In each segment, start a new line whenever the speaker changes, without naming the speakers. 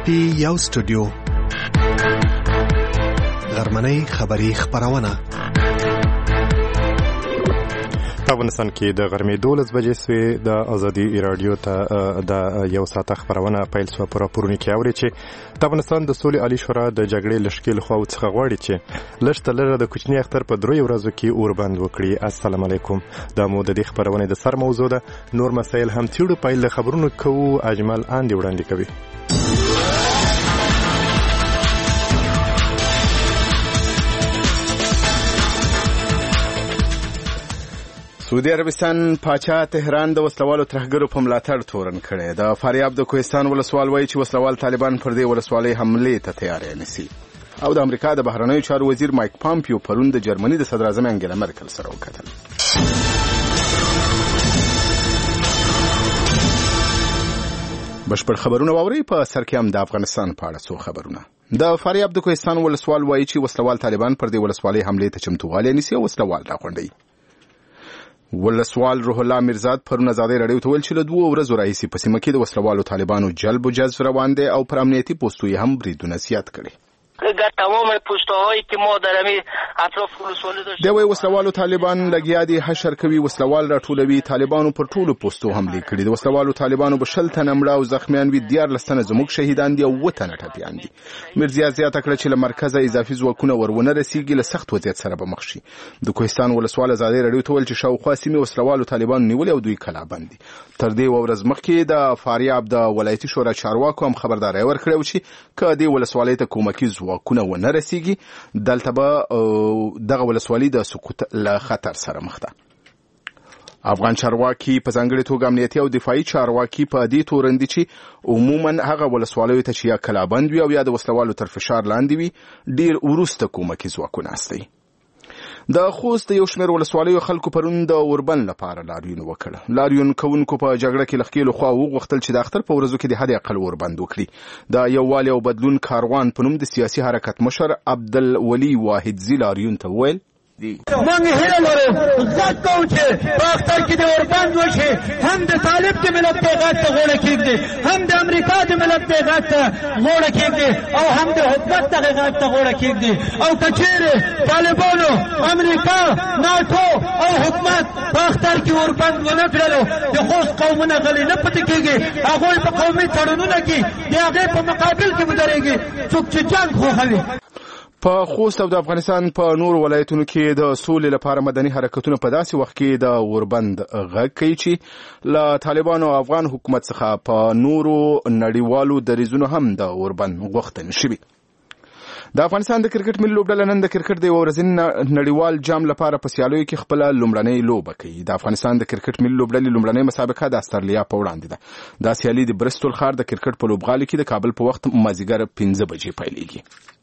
پی یو سټوډیو غرمنۍ خبری خبرونه
په افغانستان کې د غرمې 12 بجې سوې د ازادي رادیو ته د یو ساعت خبرونه پیل شو پر راپورونه کې اوري چې د افغانستان د سولې عالی شورا د جګړې لشکېل خو څخه غواړي چې لښته لره د کوچنی اختر په دروي ورځو کې اوربند وکړي. السلام علیکم. د مو د دې خبرونه د سر موضوع ده. نور مسایل هم تیړو پیل خبرونه کوو. اجمل اندي وړاندې کوي.
سعودي عربستان پاچا تهران د وسلوالو ترهګرو په ملاتړ تورن کړي. د فاریاب د کوهستان ولسوال وایي چې وسلوال طالبان پر دې ولسوالۍ حمله ته تیاری نسی. او د امریکا د بهرنیو چارو وزیر مایک پامپیو پرون د جرمني د صدر اعظم انګلا مرکل سره وکتل. بشپړ خبرونه واوري. په سر کې هم د افغانستان په اړه څو خبرونه. د فاریاب د کوهستان ولسوال وایي چې وسلوال طالبان پر دې ولسوالۍ حمله ته چمتووالی نیسي او وسلوال راغونډي. ولسوال روح الله میرزاد پرون ازادي رادیو ته ویل چې له 2 ورځو راهیسې په سیمه کې د وسلوالو طالبانو جلب و جذب روان دي او پر امنیتي پوسټو هم بریدونه زیات کړي.
تمام پوسټ‌هایی که ما در همین اطراف ولسوالی داشتیم
دوی وسلوالو طالبان لګیا دي حشر کوي. وسلوال راټولوي. طالبانو پر ټولو پوسټو حمله کړې. د وسلوالو طالبانو به 12 تنه مړه او زخمیان وي. 14 تنه زموږ شهیدان دي او 7 تنه ټپیان دي. مرزیا زیاته کړه چې له مرکزه اضافي ځواکونه ورونه رسیږي. له سخت وضعیت سره به مخ شي. د کوهستان ولسوال ازادي رادیو ته ویل چې شاوخوا سیمې وسلوالو طالبان نیولې او دوی کلابند دي. تر دې ورځ مخکې د فاریاب د ولایتي شورا چارواکو هم خبرداري ورکړه چې کدی ولسوالۍ ته کومکی ځواکونه ونه رسیږي دلته به دغه ولسوالۍ د سقوط له خطر سره مخ ده. افغان چارواکي په ځانګړي توګه امنیتي او دفاعي چارواکي په دې تورندي چې عموما هغه ولسوالۍ ته چې یا کلابند وي او یا د وسلوالو تر فشار لاندې وي ډیر وروسته کومکی ځواکونه استي. د خوست یو شمېر ولسوالیو خلکو پرون د اوربند لپاره لاریون وکړ. لاریون کوونکو په جګړه کې لخکېلو خوا وغوښتل چې د اختر په ورځو کې د حد اقل اوربند وکړي. د یووالي او بدلون کاروان په نوم د سیاسي حرکت مشر عبدالولي واحدزي لاریون ته وویل
من هیله لرم غږ کوم چې په اختر کې د اوربند وشي. هم د طالب د ملت په غږ ته غوړه کېږدي، هم د امریکا د ملت په غږ ته غوړه کېږدي او هم د حکومت دغه غږ ته غوړه کېږدي. او که چیرې طالبانو امریکا ناټو او حکومت په اختر کې اوربند ونه کړلو د خوست قومونه غلي نه پاتې کېږي. هغوی په قومي تړونونو کې د هغې په مقابل کې ودرېږي څوک چې جنګ خوښوي.
په خوست او د افغانستان په نور ولایتونو کې د سولې لپاره مدني حرکتونه په داسې وخت کې د اوربند غږ کوي چې له طالبانو او افغان حکومت څخه په نورو نړیوالو دریځونو هم د اوربند غوښتنه شوې. د افغانستان د کرکټ ملي لوبډله نن د کرکټ د ورځني نړیوال جام لپاره په سیالیو کې خپل لومړنۍ لوبه کوي. د افغانستان د کرکټ ملي لوبډلې لومړنۍ مسابقه د استرالیا په وړاندې ده. دا سیالي د برستول ښار د کرکټ په لوبغالي کې د کابل په وخت مازیګر 5 بجې پیلېږي.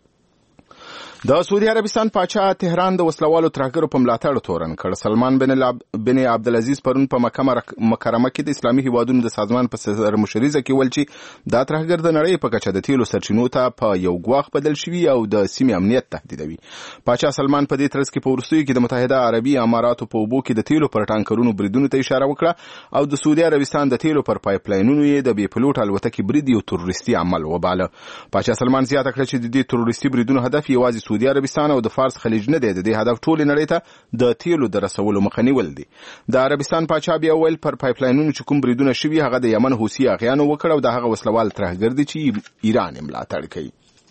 د سعودي عربستان پاچا تهران د وسلوالو ترهګرو په ملاتړ تورن کړ. سلمان بن عبدالعزیز پرون په مکه مکرمه کې د اسلامي هیوادونو د سازمان په سر مشرزه کې ول چې دا ترهګر د نړۍ په کچه د تیلو سرچینو ته په یو ګواښ بدل شوی او د سیمې امنیت تهدیدوي. پاچا سلمان په دې ترڅ کې په وروستیو کې د متحده عربي اماراتو په اوبو کې د تیلو پر ټانکرونو بریدونو ته اشاره وکړه او د سعودي عربستان د تیلو پر پایپ لاینونو یې د بې پلوټ الوتکې برید یو تروریستي عمل وباله. پاچا سلمان زیاته کړه چې د دې تروریستي بریدونو هدف یوازې سعودي عربستان او د فارس خلیج نه دی. د دې هدف ټول نړۍ ته د تیلو د رسولو مخه نیول دي. د عربستان پاچا بیا ویل پر پایپ لاینونو چې کوم بریدونه شوي هغه د یمن حوثي اغیانو وکړ او د هغه وسلوال ترهګر دي چې ایران یې ملاتړ کوي.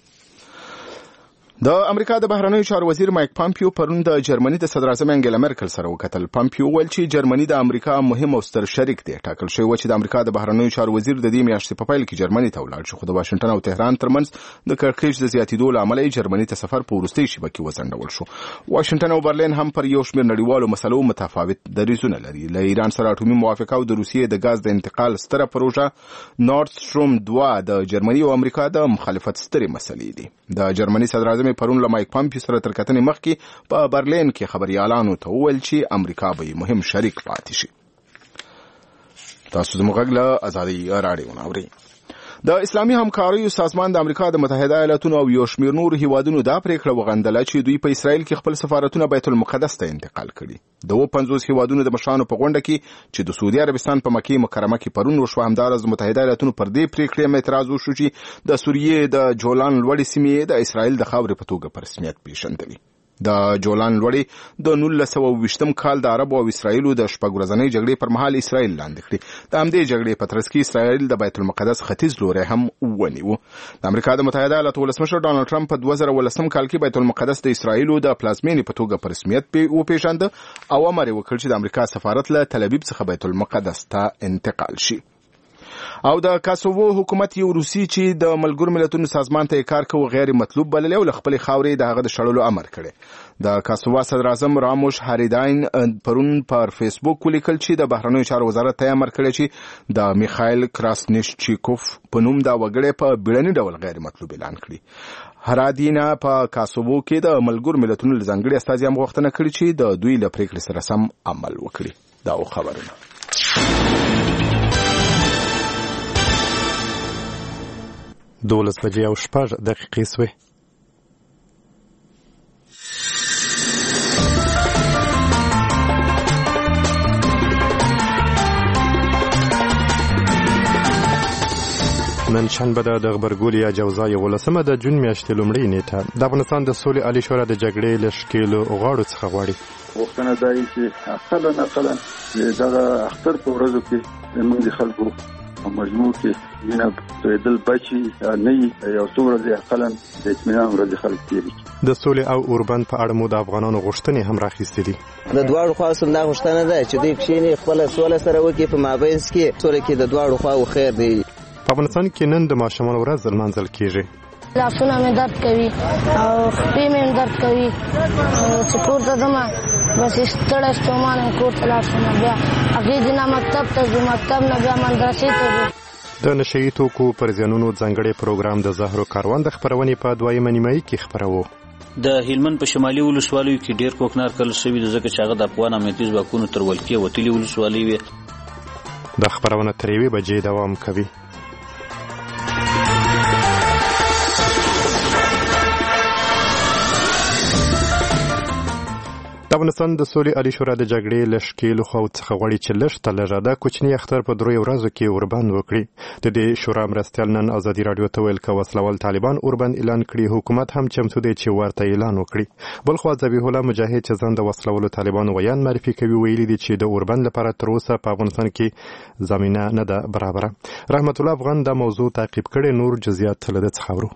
د امریکا د بهرنیو چارو وزیر مایک پامپیو پرون د جرمني د صدر اعظم انګلا مرکل سره وکتل. پامپیو ویل چې جرمني د امریکا مهم او ستر شریک دی. ټاکل شوی و چې د امریکا د بهرنیو چارو وزیر د دې میاشتې په پیل کې جرمني ته ولاړ شي، خو د واشنگټن او تهران ترمنځ د کړکېچ د زیاتېدو له امله جرمني ته سفر په وروستۍ شیبه کې وځنډول شو. واشنگټن او برلین هم پر یو شمېر نړیوالو مسلو متفاوت دریځونه لري. له ایران سره اټومي موافقه او د روسیې د غاز د انتقال ستره پروژه نورد سټروم 2 د جرمني او امریکا د مخالفت سترې مسلې دي. د جرمني صدر اعظم پرون له مایک پامپیو سره تر کتنې مخکې په برلین کې خبريالانو ته وویل چې امریکا به مهم شریک پاتې شي. تاسو زموږ غږ له ازادي رادیو اورئ. د اسلامي همکاریو سازمان د امریکا د متحده ایالاتونو او یو شمېر نورو هیوادونو دا پریکړه وغندله چې دوی په اسرائیل کې خپل سفارتونه بیت المقدس ته انتقال کړي. د 50 هیوادونو د مشرانو په غونډه کې چې د سعودي عربستان په مکه مکرمه کې پرون وشو، همدارس د متحده ایالاتونو پر دې پریکړې اعتراض وشو چې د سوریې د جولان لوړې سیمې د اسرائیل د خاورې په توګه په رسمیت پیژندلې. د جولان لوړې د 1920 کال د عربو او اسرائیلو د شپږ ورځنۍ جګړې پر مهال اسرائیل لاندې کړې. د همدې جګړې په ترڅ کې اسرائیل د بیت المقدس ختیځ لوری هم ونیو. د امریکا د متحده ایالاتو ولسمشر ډانلډ ټرمپ په 2019 کال کې بیت المقدس د اسرائیلو د پلازمینې په توګه په رسمیت وپیژنده او امر وکړ چې د امریکا سفارت له تل ابیب څخه بیت المقدس ته انتقال شي. او د کاسوو حکومت یو روسي چې د ملګرو ملتونو سازمان ته کار کوي غیر مطلوب بللی او خپل خاورې د هغه د شړلو امر کړي. د کاسووا صدر اعظم راموش هاریداین پرون پر فیسبوک ولیکل چې د بهرنیو چارو وزارت ته امر کړی چې د میخایل کراسنیشچیکوف په نوم دا وګړی په بیړني ډول غیر مطلوب اعلان کړي. هرادینا په کاسوو کې د ملګرو ملتونو ځانګړي استازي هم غوښتنه کړې چې د دوی له پریکړې سره سم عمل وکړي. دا خبرونه
12 بجې او 6 دقیقې سوې. نن شنبه د غبرګول یا جوزا 11 د جون میاشتې لومړۍ نیټه د افغانستان د سولې عالی شورا د جګړې له شکیلو غاړو څخه غواړي
وختونه دای چې اقلا دغه اختر په ورځو کې موږ خلکو په مجموع کې وینه تویدل بچي نه یو څو ورځې اقلا د اطمینان ورځې خلک تیري.
د سولې او اوربند په اړه مو د افغانانو غوښتنې هم راخیستې دي.
د دواړو خواو سره دا غوښتنه ده چې دوی کښېني خپله سوله سره وکړي په مابینځ کې سوله کې د دواړو خواو خیر دی.
په افغانستان کې نن د ماشومانو ورځ لمانځل کیږي.
لاسونه مې درد کوي او خپې مې درد کوي چې کور ته ځم بس ستړی ستومانه کور ته لاړ شم بیا هغې دینه مکتب ته ځو مکتب نه بیا مدرسې ته ځو.
د نشه یي توکو پر زیانونو ځانګړی پروګرام د زهرو کاروان د خپرونې په 2مه نیمایي کې خپروو.
د هلمند په شمالي ولسوالیو کې ډېر کوکنار کل شوي د ځکه چې هغه د افغان امنیتي ځواکونو تر ولکې وتلي ولسوالۍ وې.
د خپرونه تر 1 بجې دوام کوي. د افغانستان د سولې عالی شورا د جګړې له شکیلو خواو څخه غواړي چې لږ تر لږه د کوچني اختر په 3 ورځو کې اوربند وکړي. د دې شورا مرستیال نن ازادي راډیو ته ویل که وسلوال طالبان اوربند اعلان کړي، حکومت هم چمتو دی چې ورته اعلان وکړي. بلخوا ذبیح الله مجاهد چې ځان د وسلوالو طالبانو ویان معرفي کوي ویلي دي چې د اوربند لپاره تر اوسه په افغانستان کې زمینه نه ده برابره. رحمت الله افغان دا موضوع تعقیب کړي، نور جزئیات له ده څخه اورو.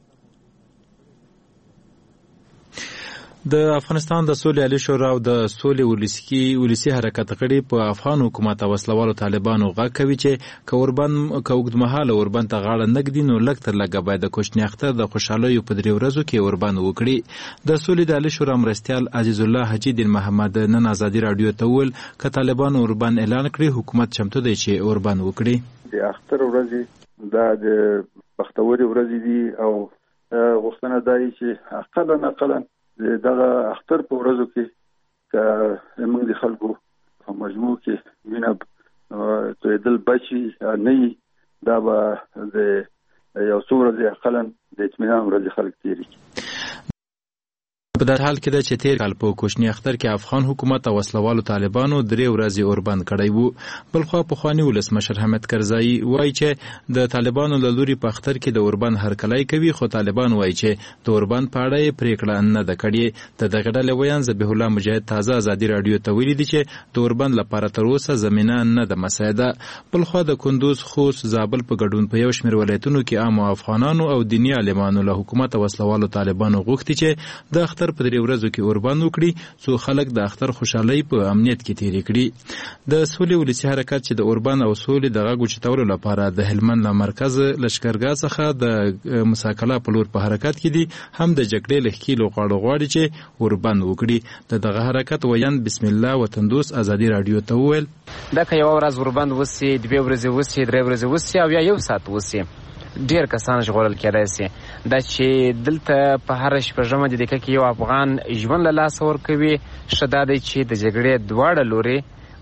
د افغانستان د سولې عالی شورا او د سولې ولسی حرکت غړي په افغان حکومت او وسلوالو طالبانو غږ کوي چې که اوږدمهاله اوربند ته غاړه نږدي نو لږ تر لږه باید د کوچني اختر د خوشحالیو په 3 ورځو کې اوربند وکړي. د سولې د عالی شورا مرستیال عزیز الله حجی دین محمد نن ازادي راډیو ته ویل که طالبان اوربند اعلان کړي حکومت چمتو دی چې اوربند وکړي.
د اختر ورځې د بختوري ورځې دي او غوښتنه دای چې اقلا دغه اختر په ورځو کې که موږ د خلکو په مجموع کې وینه تویدل بچي نه دا به د یو څو ورځې اقلا د اطمینان ورځې خلک تیري.
په دې حال کې د چې تیر کال په کوچني اختر کې افغان حکومت او وسلوالو طالبانو 3 ورځې اوربند کړی وو. بلخوا پخوانی ولسمشر حامد کرزایی وایي چې د طالبانو له لوري په اختر کې د اوربند هرکلی کوي، خو طالبان وایي چې د اوربند په اړه پریکړه نه ده کړې. د دغه ډلې ویان ذبیح الله مجاهد تازه ازادي راډیو ته ویلي دي چې د اوربند لپاره تر اوسه زمینه نه ده مساعده. بلخوا د کندوز، خوست، زابل په ګډون په یو شمېر ولایتونو کې عام افغانانو او دیني عالمانو له حکومت او وسلوالو طالبانو غوښتي چې د اختر په 3 ورځو کې اوربند وکړي څو خلک د اختر خوشحالۍ په امنیت کې تیرې کړي. د سولې ولسي حرکت چې د اوربند او سولې د غږ اوچتولو لپاره د هلمند له مرکز لشکرګاه څخه د مساکله په لور په حرکت کې دي هم د جګړې له ښکیلو غاړو غواړي چې اوربند وکړي. دغه حرکت ویان بسم الله وطندوس ازادي راډیو ته وویل
دا که یوه ورځ اوربند وسي، 2 ورځې وسي، 3 ورځې وسي او یا 1 ساعت وسي، ډیر کسان ژغورل کېدای شي. دا چې دلته په هر شپږمه دقیقه کې یو افغان ژوند له لاسه ورکوي، ښه دا دی چې د جګړې دواړه لورې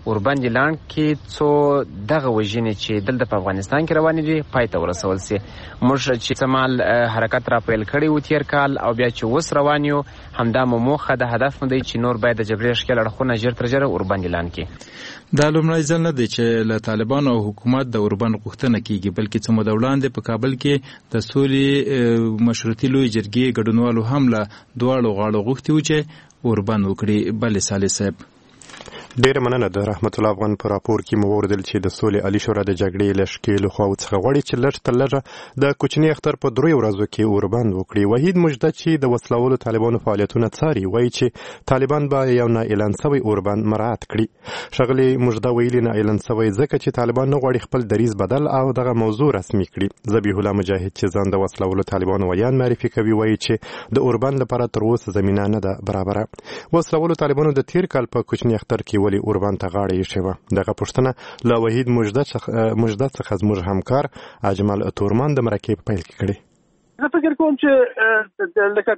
اوربند لاند کې څو دغه وژنې چې دلته په افغانستان کې روانې دي پای ته ورسول سي. موږ چې سمال حرکت را پیل کړی و تیر کال او بیا چې وس روان یو همدا مو موخه د هدف مو دی چې نور باید د جګړې ښکېل اړخونه ژر تر ژره اوربند لاند کې.
دا لومړی ځل نه دی چې له طالبانو او حکومت د اوربند غوښتنه کیږي، بلکې څه موده وړاندې په کابل کې د سولې مشروطي لوی جرګې ګډونوالو هم له دواړو غاړو غوښتي و چې اوربند وکړي. بلې صالح صاحب
ډیره مننه. د رحمت الله افغان په راپور کې مو وردل چې د سولې عالی شورا د جګړې له ښکېلو خواو څخه غواړي چې لږ تر لږه د کوچني اختر په 3 ورځو کې اوربند وکړي. وحید مجده چې د وسلوالو طالبانو فعالیتونه څاري وایي چې طالبان به یو نه اعلان شوی اوربند مراعات کړي. ښاغلي مجده ویلي نه اعلان شوی ځکه چې طالبان نه غواړي خپل دریځ بدل او دغه موضوع رسمي کړي. ذبیح الله مجاهد چې ځان د وسلوالو طالبانو ویان معرفي کوي وایي چې د اوربند لپاره تر اوسه زمینه نه ده برابره. وسلوالو طالبانو د تیر کال په کوچني اختر کې ولې اوربند ته دغه پوښتنه له وحید مجده څخه زموږ همکار اجمل تورمان د مرکې په پیل کې کړې.
زه فکر کوم چې لکه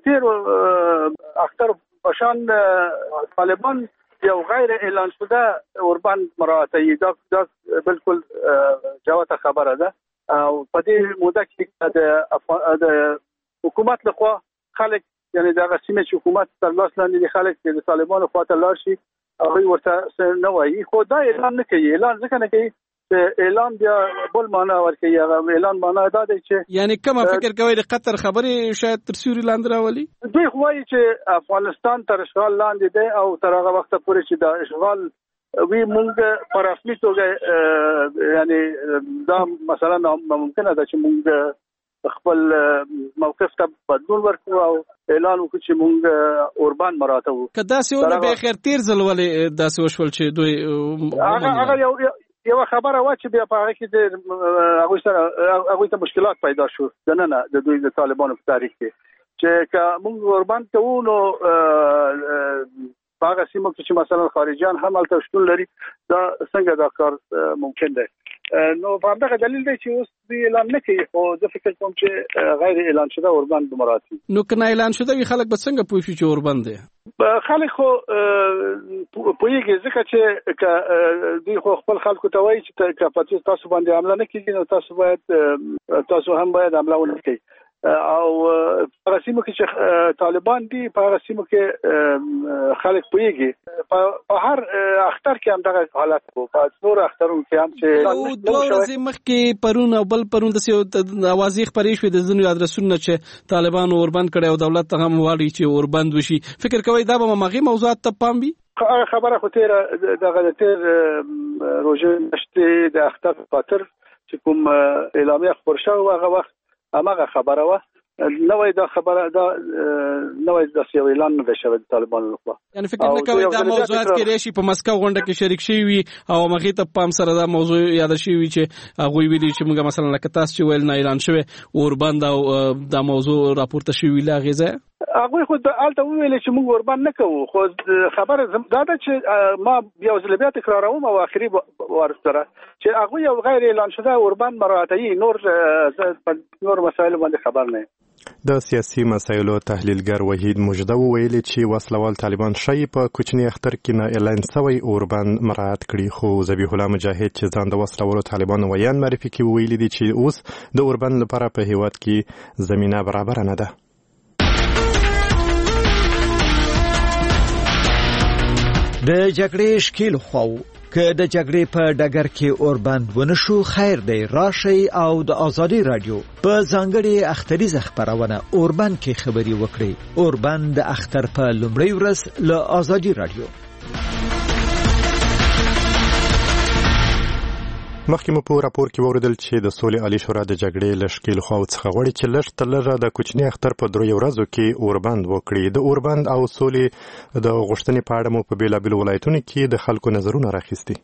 تیر اختر بشان طالبان یو غیر اعلان شده اوربند مراعاتوي. دا بالکل جوته خبره ده او په دې موده کې د حکومت لخوا خلک یعنی دغه سیمه چې حکومت تر لاس لاندې دي خلک د طالبانو خواته لاړ شي هغوی ورته نه وایي. خو دا اعلان نه کوي. اعلان ځکه نه کوي چې اعلان بیا بل معنا ورکوي. هغه اعلان معنا دا دی چې
یعنی کومه فکر کوي د قطر خبرې شاید تر سیوري لاندې راولي.
دوی خو وایي چې افغانستان تر اشغال لاندې دی او تر هغه وخته پورې چې د اشغال وی مونږ په رسمي توګه یعنی دا مثلا ممکنه ده چې مونږ خپل موقف ته بدلون ورکړو او اعلان وکړو چې مونږ اوربند مراعاتوو.
که داسې ونه به خیر تیر ځل ولې داسې وشول چې دوی
هغه یو خبره وا چې بیا په هغه کې هغوی ته مشکلات پیدا شو دننه د دوی د طالبانو په تاریخ کې چې که مونږ اوربند کوو نو په هغه سیمو کې چې مثلا خارجیان هم هلته شتون لري دا څنګه دا کار ممکن دی. نو په همدغه دلیل دی چې اوس دوی اعلان نه کوي. خو زه فکر کوم چې غیر اعلان شده اوربند مراعاتوي.
نو که نه اعلان شده وي خلک به څنګه پوه شي چې اوربند دی؟
خلک خو پوهېږي ځکه چې دوی خو خپل خلکو ته وایي چې که تاسو باندې حمله نه کېږي نو تاسو هم باید حمله ونه کوئ. او په سیمو کې چې طالبان دي په هغه سیمو کې خلک پوهېږي په هر اختر کې هم دغه حالت وو. په نور اخترونو کې هم چې
دوه ورځې مخکې پرون او بل پرون داسې اوازې خپرې شوې د ځینو ادرسونو چې طالبانو اوربند کړی او دولت ته هم غواړي چې اوربند وشي. فکر کوئ دا به هماغې موضوعات ته پام وي؟
خبره خو دغه تیر روژې میاشتې د اختر په خاطر چې کوم اعلامیه خپور شوې هغه وخت هماغه خبره وه. نوې دا خبره دا نوې د سیو اعلان نه شوی د طالبانو لخوا.
یعنی فکر نه کوي دا موضوعات کې راشي په مسکو غونډه کې شریک شي وي او مغه ته پام سره دا موضوع یاد شي وي چې هغه ویلي چې موږ مثلا لکه تاسو چې ویل نه اعلان شوی اوربند او دا موضوع راپورته شوی لا غزه
هغه خو الته ویل چې موږ اوربند نه کوو. خو خبره دا ده چې ما بیا ځل بیا تکراروم او اخري ورسره چې هغه یو غیر اعلان شده اوربند مراعاتوي. نور مسایل باندې خبر نه.
د سیاسي مسایلو تحلیلګر وحید مجده ویلي چې وسلوال طالبان شي په کوچني اختر کې نه اعلان شوی اوربند مراعات کړي. خو ذبیح الله مجاهد چې ځان د وسلوالو طالبانو ویان معرفي کوي ویلي دي چې اوس د اوربند لپاره په هیواد کې زمينه برابر نه ده.
د جګړې ښکېل خو که د جګړې په ډګر کې اوربند ونشو خیر دی راشي او د ازادي رادیو په ځانګړي اختریزه خبرونه اوربند کې خبري وکړي. اوربند د اختر په لومړۍ ورځ له ازادي رادیو.
مخکې مو په راپور کې ووردل چې د سولې عالی شورا د جګړې له ښکېلو خواو څخه غواړي چې لږ تر لږه د کوچني اختر په 3 ورځو کې اوربند وکړي. د اوربند او سولې د غوښتنې په اړه مو په بېلابېلو ولایتونو کې د خلکو نظرونه راخیستي.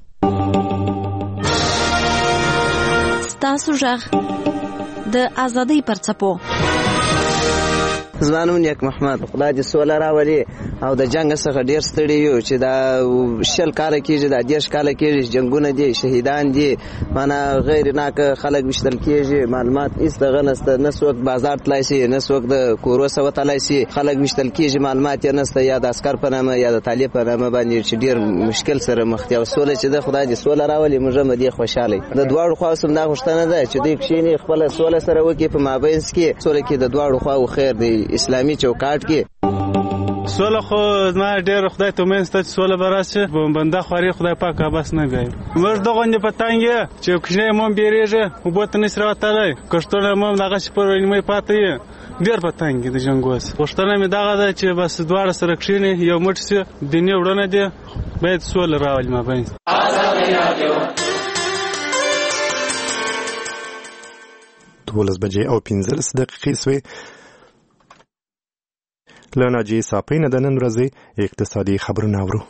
ستاسو غږ د ازادۍ پر څپو.
زما نوم نیک محمد. خدای دې سوله راولي او د جنگ څخه ډیر ستړي یو چې دا 10 کال کېږي دا 10 کال کېږي جنگونه دي شهیدان دي معنا غیر ناک خلک وشتل کېږي معلومات هیڅ دغه نسته نه څوک بازار تلای شي نه څوک د کورو سره تلای شي خلک وشتل کېږي معلومات یې نسته یا د عسكر په نامه یا د طالب په نامه باندې چې ډیر مشکل سره مخ دي او سوله چې د خدای دې سوله راولي موږ هم دې خوشاله د دواړو خواو سم دا غوښتنه ده چې دوی کښیني خپل سوله سره وکړي په مابینس کې سوله کې د دواړو خواو خیر دی اسلامي چوکاټ کې
سوله خو ما ډېر خدای ته مینځ ته سوله براسه بنده خوري خدای پاک بس نه غي موږ دغه نه پتانګه چې کښنه مون بیریږي او بوت نه سره وتاله کښتونه مون دغه شپور نیمه پاتې ډېر پتانګه د جنگوس غوښتنه مې دغه ده چې بس دواړه سره کښینی یو مټ سي دنیا وړنه دي باید سوله راولي ما باندې
دولس بجې او 15 دقیقې سوې لناجی ساپین د نن ورځې اقتصادي خبرونه اورو.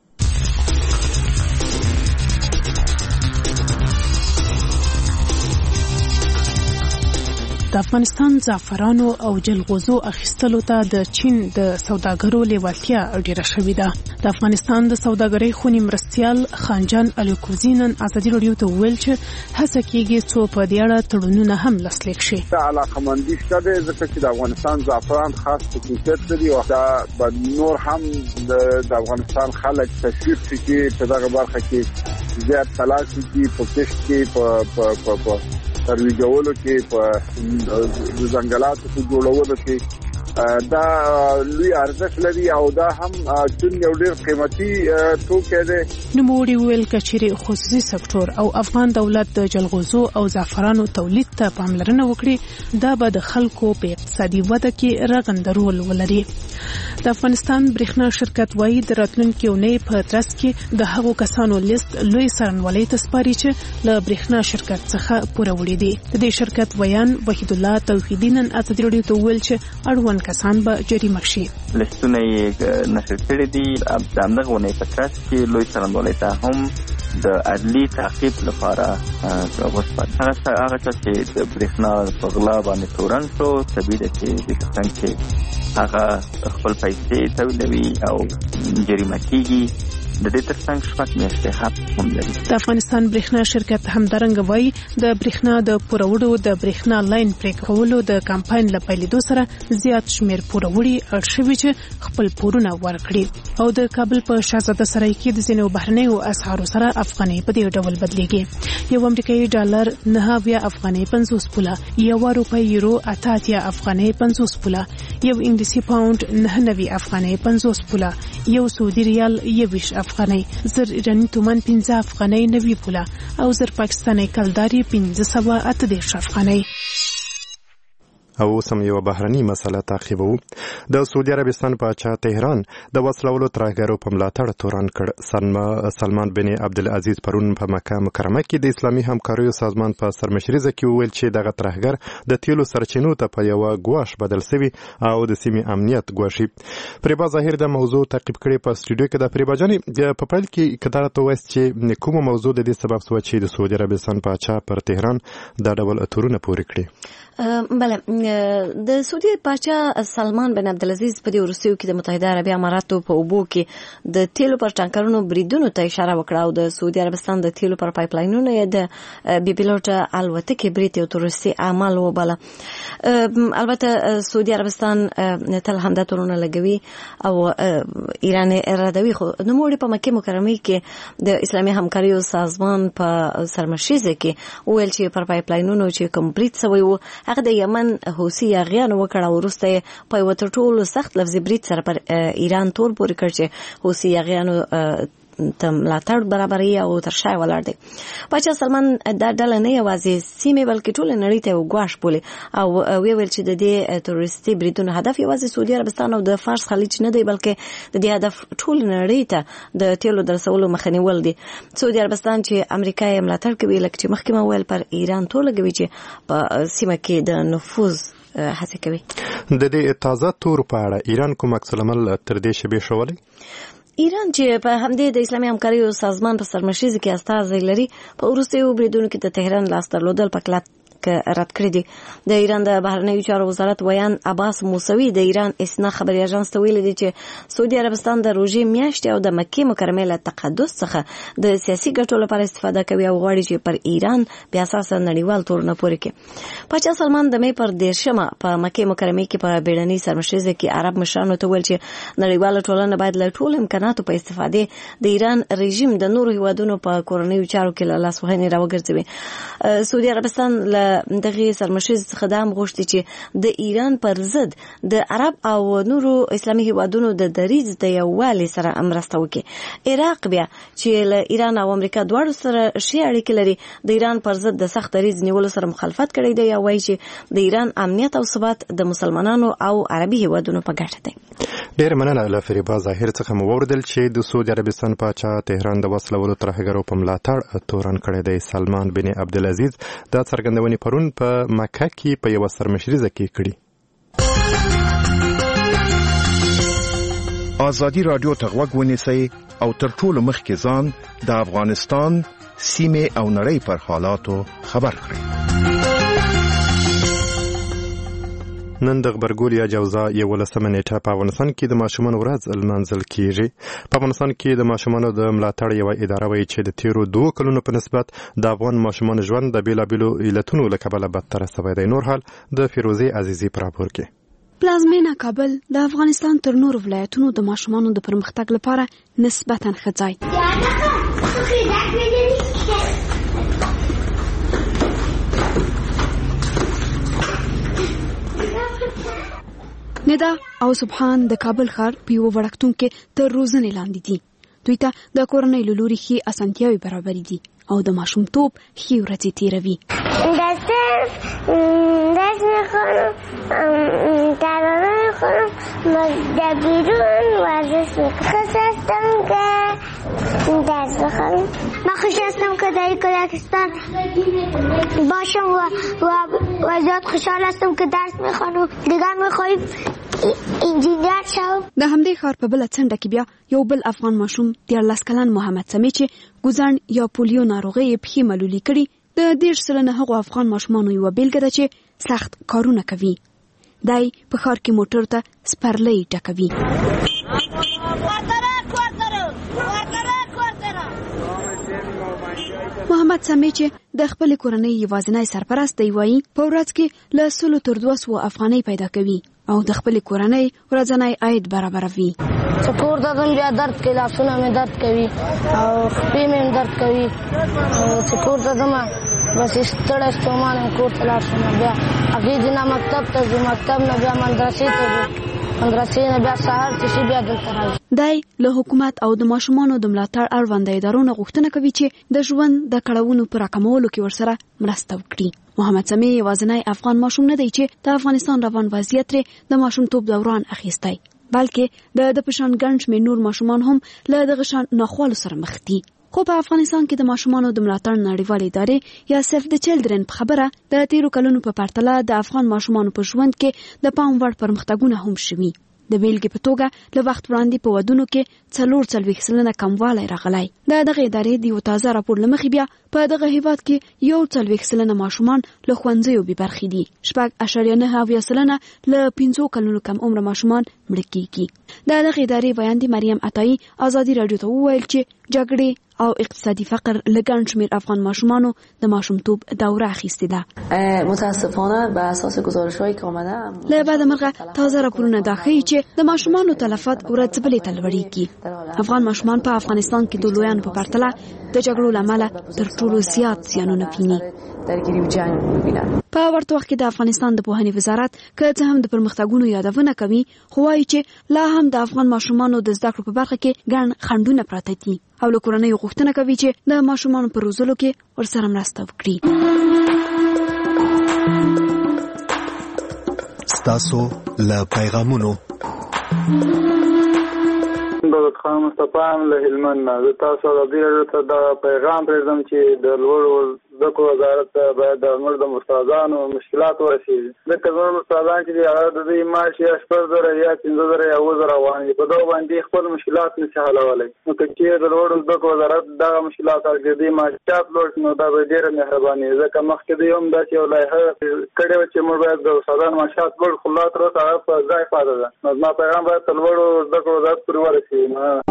د افغانستان زعفرانو او جلغوزو اخیستلو ته د چین د سوداګرو لیوالتیا ډیره شوې ده. د افغانستان د سوداګرۍ خونی مرستیال خانجان الیکوزی نن ازادي راډیو ته ویل چې هڅه کیږي څو په دې اړه تړونونه هم لاسلیک شي.
د علاقمندي شته ځکه چې د افغانستان زعفران خاص خصوصیت لري او دا نور هم د افغانستان خلک تشویق کوي چې دغه برخه کې زیات تلاش وکړي په کښت کې په ترویجولو کې په ځنګلاتو په جوړولو کې دا لوی ارزښت لري او دا هم چون یو ډېر قیمتي توکی دی.
نوموړي وویل کچېرې خصوصي سکتور او افغان دولت د جلغوزو او زعفرانو تولید ته پاملرنه وکړي دا به د خلکو په اقتصادي وده کې رغنده رول ولري. د افغانستان برېښنا شرکت وایي د راتلونکي اونۍ په ترڅ کې د هغو کسانو لیست لوی څارنوالۍ ته سپاري چې له برېښنا شرکت څخه پوره وړي دي. د دې شرکت ویان وحید الله توحیدي نن ازادي راډیو ته وویل چې اړوند کسان به جریمه شي.
لیستونه یې نشر کړي دي د همدغه اونۍ په ترڅ کې لوی څارنوالۍ ته هم د عدلي تعقیب لپاره وسپارل. هغه څه چې د برېښنا په غلا باندې تورن شو طبیعي ده چې د څنګه چې هغه خپل پیسې تولیدوي او جریمه کیږي. د دې ترڅنګ شپږ میاشتې حق هم لري.
د افغانستان برېښنا شرکت همدارنګه وایي د برېښنا د پوروړو د برېښنا لاین پرې کولو د کمپاین له پیلېدو سره زیات شمېر پوروړي اړ شوي چې خپل پورونه ورکړي او د کابل په شاهزاده سرای کې د ځینو بهرنیو اسعارو سره افغانۍ په دې ډول بدلیږي. یو امریکایي ډالر 9 افغانۍ 50 پوله، یو روپۍ یورو 88 افغانۍ 50 پوله، یو انګلیسي پاوند 99 افغانۍ 50 پوله، یو سعودي ریال 21 افغانۍ، زر ایرانی تومان 15 افغانۍ 90 پوله او زر پاکستاني کلداري 1580 افغانۍ.
او سم یو بهرني مسله تعقیبو. د سعودي عربستان پاچا تهران د وسلوالو ترهګرو په ملاتړ تورن کړ. سلمان بن عبدالعزیز پرون په مکه مکرمه کې د اسلامي همکاریو سازمان په سرمشرۍ کې ویل چې دغه ترهګر د تیلو سرچینو ته په یو ګواښ بدل شوی او د سیمې امنیت ګواښي. پریبا ظاهر د موضوع تعقیب کړي په استودیو کې د پریبا جاني په پیل کې کتاره تو وست چې کومه موضوع د دې سبب شو چې د سعودي عربستان پاچا پر تهران د ډول اتورونه پورې کړي.
بله د سعودي پاچا سلمان بن عبدالعزیز په دې وروستیو کې د متحده عربي اماراتو په اوبو کې د تیلو پر ټانکرونو بریدونو ته اشاره وکړه او د سعودي عربستان د تیلو پر پایپ لاینونو یې د بي پیلوټ الوتکې برید یو تروریستي عمل وباله. البته سعودي عربستان تل همدا تورونه لګوي او ایران ردوي. خو نوموړي په مکه مکرمه کې د اسلامي همکاریو سازمان په سرمشرۍ کې ویل چې پر پایپ لاینونو چې کوم برید شوی و هغه د یمن حوثي یاغیانو وکړه او وروسته په یو تر ټولو سخت لفظي برید سره پر ایران تور پورې کړ چې حوثي یاغیانو ته ملاتړ برابري او تر شا ولاړ دی. پاچا سلمان دا ډله نه یوازې سیمې بلکې ټول نړۍ ته وګواښ بولي او ویل چې د دې تروریستي بریدونو هدف یوازې سعودي عربستان او د فارس خلیج نه دی بلکې د دې هدف ټول نړۍ ته د تیلو درسولو مخه نیول دي. سعودي عربستان چې امریکا یې ملاتړ کوي لکه چې مخکې ما ویل پر ایران تور لګوي چې په سیمه کې د نفوذ هڅه کوي.
د دې تازه تور په اړه ایران کوم عکس العمل تر دې شبي شولای؟
ایران چې په همدې د اسلامي همکاریو سازمان په سرمشرۍ کې استازی لري په وروستیو بریدونو کې د تهران لاس درلودل په اشتراک رد کړی دی. د ایران د بهرنیو چارو وزارت ویان عباس موسوي د ایران اسنا خبري اژانس ته ویلي دی چې سعودي عربستان د روژې میاشتې او د مکې مکرمې له تقدس څخه د سیاسي ګټو لپاره استفاده کوي او غواړي چې پر ایران بیا اساسا نړیوال تورونه پورې کړي. پاچا سلمان د مې پر 10 په مکې مکرمې کې په بیړني سرمشریزه کې عرب مشرانو ته ویل چې نړیواله ټولنه باید له ټولو امکاناتو په استفاده د ایران رژیم د نورو هیوادونو په کورنیو چارو کې له لاسوهنې راوګرځوي. سعودي عربستان له دغه سرمشریزه څخه د هم غوښتي چې د ایران پر ضد د عرب او نورو اسلامي هیوادونو د دریځ د یووالي سره مرسته وکړي. عراق بیا چې له ایران او امریکا دواړو سره ښې اړیکې لري د ایران پر ضد د سخت دریځ نیولو سره مخالفت کړی دی او وایي چې د ایران امنیت او ثبات د مسلمانانو او عربي هیوادونو په ګټه دی.
ډېر مننه له فریبا ظاهر څخه مو واوریدل چې د سعودي عربستان پاچا تهران د وسلوالو ترهګرو په ملاتړ تورن کړی دی. سلمان بن عبدالعزیز دا څرګندونې پرون په مکه کې په یوه سرمشریزه کې کړي.
ازادي رادیو ته غوږ ونیسئ او تر ټولو مخکې ځان د افغانستان سیمې او نړۍ پر حالاتو خبر کړئ.
نن د غبرګول یا جوزا 11 نیټه په افغانستان کې د ماشومانو ورځ لمانځل کیږي. په افغانستان کې د ماشومانو د ملاتړ یوه اداره وایي چې د تیرو 2 کلونو په نسبت د افغان ماشومانو ژوند د بیلابیلو علتونو له کبله بدتر شوی دی. نور حال د فیروزي عزیزي په راپور کې.
پلازمینه کابل د افغانستان تر نورو ولایتونو د ماشومانو د پرمختګ لپاره نسبتاً ښه ځای. ندا او سبحان د کابل ښار په یو وړکتون کې تر روزنې لاندې دي. دوی ته د کورنۍ له لوري ښې اسانتیاوې برابرې دي او د ماشومتوب ښې ورځې تېروي.
درس میخونم، ترانه میخونم، در بیرون ورزش میکنم. خوش هستم که درس بخونم. من خوش هستم که در کزاکستان باشم و زیاد خوشحال هستم که درس میخونم. دیگر میخوایم انجینیر شم.
د همدې ښار په بله څنډه کې بیا یو بل افغان ماشوم 13 کلن محمد سمیع چې ګوزڼ یا پولیو ناروغۍ یې پښې ملولي کړي د 10 سلنه هغو افغان ماشومانو یوه بیلګه ده چې سخت کارونه کوي. دی په ښار کې موټر ته سپرلۍ ټکوي. محمد سمیع چې د خپلې کورنۍ یوازینی سرپرست دی وایي په ورځ کې له 100 تر 200 افغانۍ پیدا کوي او د خپلې کورنۍ ورځنی عاید برابروي.
کور ته ځم بیا درد کوي، لاسونه مې درد کوي او خپې مې درد کوي. چې کور ته ځم بس ستړی ستومانه کور ته لاړ شم. بیا هغې دینه مکتب ته ځو، مکتب نه بیا مدرسې ته ځو، مدرسې نه بیا سهار چې شي بیا دلته راځو.
دی له حکومت او د ماشومانو د ملاتړ اړونده ادارو نه غوښتنه کوي چې د ژوند د کړاوونو په راکمولو کې ورسره مرسته وکړي. محمد سمیع یوازینی افغان ماشوم نه دی چې د افغانستان روان وضعیت ترې د ماشومتوب دوران اخیستی، بلکې د پشان ګڼ شمېر نور ماشومان هم له دغه شان ناخوالو سره مخ دي. خو په افغانستان کې د ماشومانو د ملاتړ نړیوالې ادارې یا سیف د چلډرن په خبره د تیرو کلونو په پرتله د افغان ماشومانو په ژوند کې د پام وړ پرمختګونه هم شوي. د بیلګې په توګه له وخت وړاندې په ودونو کې 44% کموالی راغلی. د دغه ادارې د یو تازه راپور له مخې بیا په دغه هیواد کې 41% ماشومان له ښوونځیو بې برخې دي. 6.9% له 5 کلونو کم عمره ماشومان مړه کېږي. د دغه ادارې ویاندې مریم عطایي ازادي راډیو ته وویل چې جګړې او اقتصادي فقر له ګڼ شمېر افغان ماشومانو د ماشومتوب دوره اخیستې ده.
متاسفانه به اساس گزارش‌هایی که آمده
له بعد مرغه تازه راپورونه دا ښیي چې د ماشومانو تلفات ورځ بلې ته لوړېږي. افغان ماشومان په افغانستان کې د لویانو په پرتله د جګړو له امله تر ټولو زیات زیانونه ویني.
درگیری و جنگ می‌بینن.
په ورته وخت کې د افغانستان د پوهنې وزارت که څه هم د پرمختګونو یادونه کوي، خو وایي چې لا هم د افغان ماشومانو د زده کړو په برخه کې ګڼ خنډونه پراته دي او له کورنیو غوښتنه کوي چې د ماشومانو په روزلو کې ورسره مرسته وکړي.
ستاسو له پیغامونو
دولت خان مصطفی له هلمند نه. زه تاسو د دې ته دا پیغام پرېږدم چې د لوړو
زده کړو وزارت ته باید د موږ د استادانو مشکلات ورسېږي. ځکه زموږ استادان چې دي هغه د دوی معاش یا 8,000 یا 15,000 یا 10,000 افغان دي. په دغو باندې خپل مشکلات نشي حلولی. نو که چېرې د لوړو زده کړو وزارت دغه مشکلات حل کړي، دوی معاشات لوړ کړي، نو دا به ډېره مهرباني وي. ځکه مخکې دوی هم داسې یو لایحه کړې وه چې موږ باید د استادانو معاشات لوړ کړو، خو لا تر اوسه هغه په ځای پاتې ده. نو زما پیغام باید تر لوړو زده کړو وزارت پورې ورسېږي.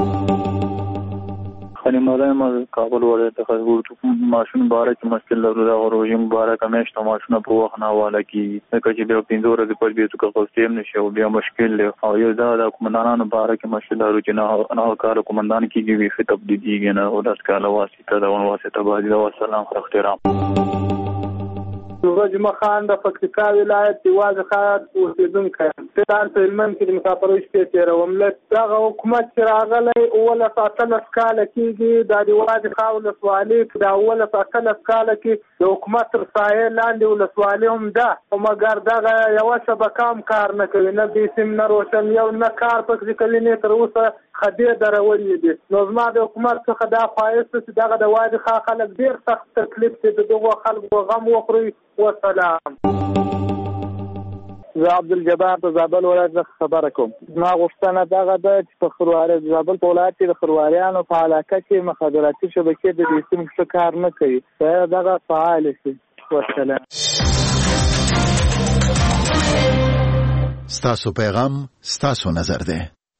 خلیمالای ما کابل ولایت څخه ورته ماشوم باره کې مشکل لرو. دا روزي مبارک میاشت ماشوم په وخت نه حواله کیږي. ځکه چې بیا 15 ورځې پس بیا څه کوستیم نشي او بیا مشکل له او یو دا د کومندانانو باره کې مشکل لرو چې نه کار کومندان کیږي وی خطاب دیږي نه او داس کاله واسطه دا واسطه باندې والسلام احترام.
جمعه خان د پکتیکا ولایت دیواز خان اوسیدونکی تان په هلمند کې د مسافرو شپې تېروم. دغه حکومت چې راغلی 18 کاله کېږي، دا دیواز خان ولسوالي د 18 کاله کې د حکومت تر سایې لاندې ولسوالي هم ده، خو مګر دغه یوه شبکه هم کار نه کوي، نه بیسیم نه روشن یو نه کار پکې کوي، نه تر اوسه خدې درولې دي. نو زما د حکومت څخه دا خواهش چې دغه د وادي خان خلک ډېر سخت تکلیف دي، د دغو خلکو غم وخوري. وسلام.
زه عبدالجبار د زابل ولایت څخه خبره کوم. زما غوښتنه دغه ده چې په خرواري زابل په ولایت کې د خرواريانو په علاقه کې مخابراتي شبکې د بیسیم څخه کار نه کوي، دغه فعال شي. وسلام.
ستاسو پیغام ستاسو نظر ده.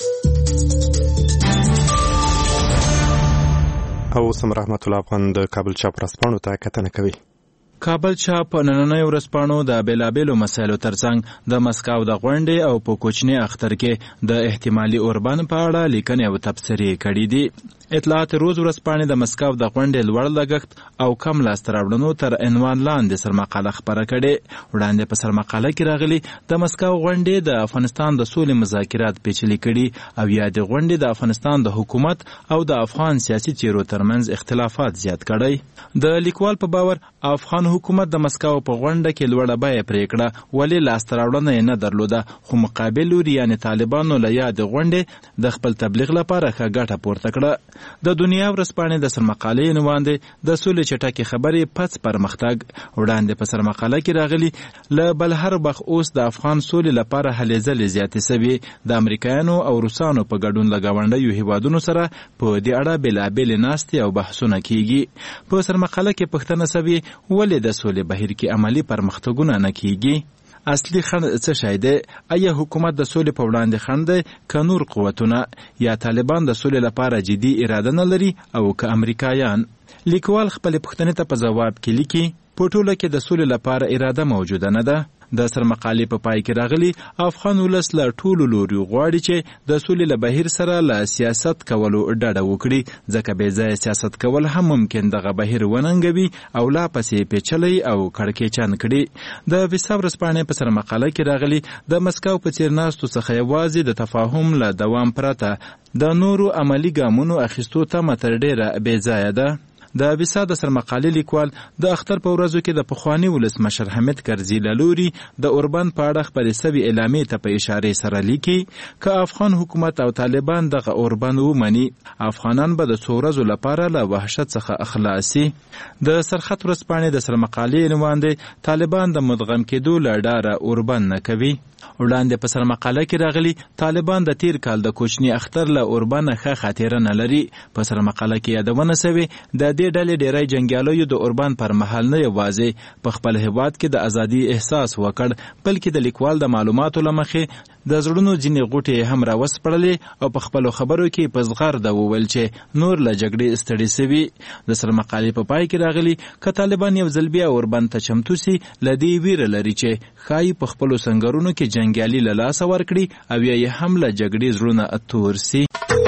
او سم رحمت الله افغان د کابل چاپ رسپانو ته کتنه کوي.
کابل چاپ نننۍ ورځپاڼو د بیلابیلو مسایلو ترڅنګ د مسکو د غونډې او په کوچني اختر کې د احتمالي اوربند په اړه لیکنې او تبصرې کړي دي. اطلاعات روز ورځپاڼې د مسکو د غونډې لوړ لګښت او کم لاسته راوړنو تر عنوان لاندې سرمقاله خپره کړې. وړاندې په سرمقاله کې راغلي د مسکو غونډې د افغانستان د سولې مذاکرات پیچلي کړي او یا د غونډې د افغانستان د حکومت او د افغان سیاسي چیرو ترمنځ اختلافات زیات کړي. د لیکوال په باور افغان حکومت د مسکو په غونډه کې لوړه بیه پرې کړه، ولې لاسته راوړنه یې نه درلوده، خو مقابل لوري یعنې طالبانو له یادې غونډې د خپل تبلیغ لپاره ښه ګټه پورته کړه. د دنیا ورځپاڼې د سرمقالې عنوان دی د سولې چټکې خبرې پڅ پرمختګ. وړاندې په سرمقاله کې راغلي له بلهر بخ اوس د افغان سولې لپاره هلې ځلې زیاتې سوي. د امریکایانو او روسانو په ګډون له ګاونډیو هیوادونو سره په دې اړه بېلابېلې ناستې او بحثونه کیږي. په سرمقاله کې پوښتنه سوي ولې د سولې بهیر کې عملی پرمختګونه نه کیږي. اصلي خنډ څه شی دی؟ آیا حکومت د سولې په وړاندې خنډ دی که نور قوتونه، یا طالبان د سولې لپاره جدي اراده نه لري او که امریکایان؟ لیکوال خپلې پوښتنې ته په ځواب کې لیکي په ټوله کې د سولې لپاره اراده موجوده نه ده. د سرمقالې په پای کې راغلي افغان ولس له ټولو لوریو غواړي چې د سولې له بهیر سره له سیاست کولو ډډه وکړي، ځکه بې ځایه سیاست کول هم ممکن دغه بهیر وننګوي او لا پسې پیچلی او کړکېچن کړي. د ویسا ورځپاڼې په سرمقاله کې راغلي د مسکو په څیر ناستو څخه یوازې د تفاهم له دوام پرته د نورو عملی ګامونو اخیستو تمه تر ډېره بې ځایه ده. د ویسا د سرمقالې لیکوال د اختر په ورځو کې د پخواني ولسمشر حامد کرزي له لوري د اوربند په اړه خپرې سوي اعلامیې ته په اشارې سره لیکي که افغان حکومت او طالبان دغه اوربند ومني، افغانان به د څو ورځو لپاره له وحشت څخه اخلاص شي. د سرخط ورځپاڼې د سرمقالې عنوان دی طالبان د مدغم کېدو له ډاره اوربند نه کوي. وړاندې په سرمقاله کې راغلي طالبان د تیر کال د کوچني اختر له اوربند ښه خاطره نه لري. په سرمقاله کې یادونه سوې د دې ډلې ډیری جنګیالیو د اوربند پر مهال نه یوازې په خپل هیواد کې د ازادي احساس وکړ، بلکې د لیکوال د معلوماتو له مخې د زړونو ځینې غوټې هم راوسپړلې او په خپلو خبرو کې په زغرده وویل چې نور له جګړې ستړي سوي. د سرمقالې په پای کې راغلي که طالبان یو ځل بیا اوربند ته چمتو سي، له دې ویره لري چې ښایي په خپلو سنګرونو کې جنګیالي له لاسه ورکړي او یا یې هم له جګړې زړونه تور سي.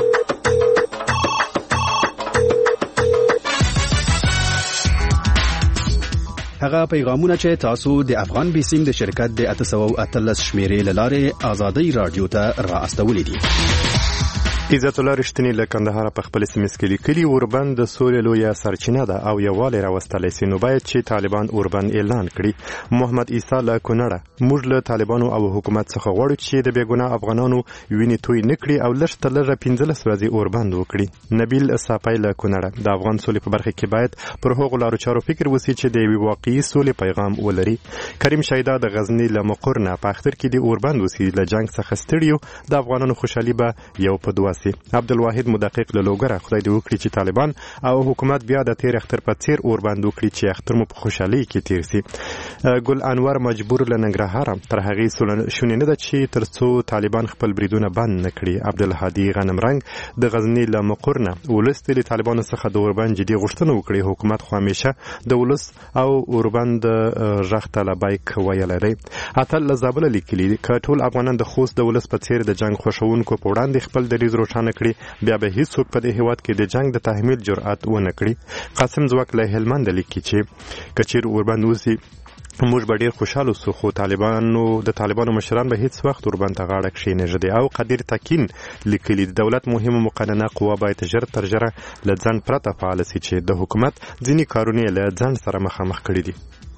هغه پیغامونه چې تاسو د افغان بیسیم د شرکت د 813 شمیرې لاره آزادۍ رادیو ته را استولې دي.
عزت الله رښتینی له کندهار په خپل سیمه کې لیکلي اوربند د سولې لویه سرچینه ده او یووالی راوستلی سي نو باید چې طالبان اوربند اعلان کړي. محمد عیسی له کونړه موږ له طالبانو او حکومت څخه غواړو چې د بېګناه افغانانو وینې توی نه کړي او لږ تر لږه 15 ورځې اوربند وکړي. نبیل صافی له کونړه د افغان سولې په برخه کې باید پر هغو لارو چارو فکر وسي چې د یوې واقعي سولې پیغام ولري. کریم شیدا د غزني له مقر نه په اختر کې د اوربند وسي له جنگ څخه ستړي د افغانانو خوشحالي به یو په دوه سي. عبدالواحد مدقق له لوګره خدای دې وکړي چې طالبان او حکومت بیا د تیر اختر په څیر اوربند وکړي چې اختر مو په خوشحالۍ کې تیر سي. ګل انور مجبور له ننګرهار تر هغې شونې نه ده چې تر څو طالبان خپل بریدونه بند نه کړي. عبدالهادي غنمرنګ د غزني له مقر نه ولس د طالبانو څخه د اوربند جدي غوښتنه وکړي. حکومت خو همیشه د ولس او اوربند غږ ته لبیک ویلی دی. اتل له زابله لیکلي که ټول افغانان د خوست د ولس په څیر د جنګ خوښونکو په وړاندې خپل دریځ روښانه کړي بیا به هیڅوک په دې هیواد کې د جنگ د تحمیل جرأت ونه کړي. قاسم ځواک له هلمند لیکي چې که چیرې اوربند وسي موږ به ډېر خوشحاله اوسو خو د طالبانو مشران به هیڅ وخت اوربند ته غاړه کښېنږدي. او قدیر تکین لیکلي د دولت مهمه مقننه قوه باید ژر تر ژره له ځنډ پرته فعاله سي چې د حکومت ځینې کارونه یې له ځنډ سره مخامخ کړي دي.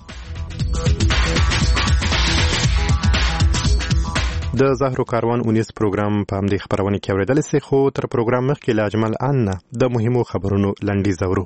د زهرو کاروان اونیز پروګرام په همدې خپرونې کې اورېدلی سئ خو تر پروګرام مخکې له اجمل ان نه د مهمو خبرونو لنډیز اورو.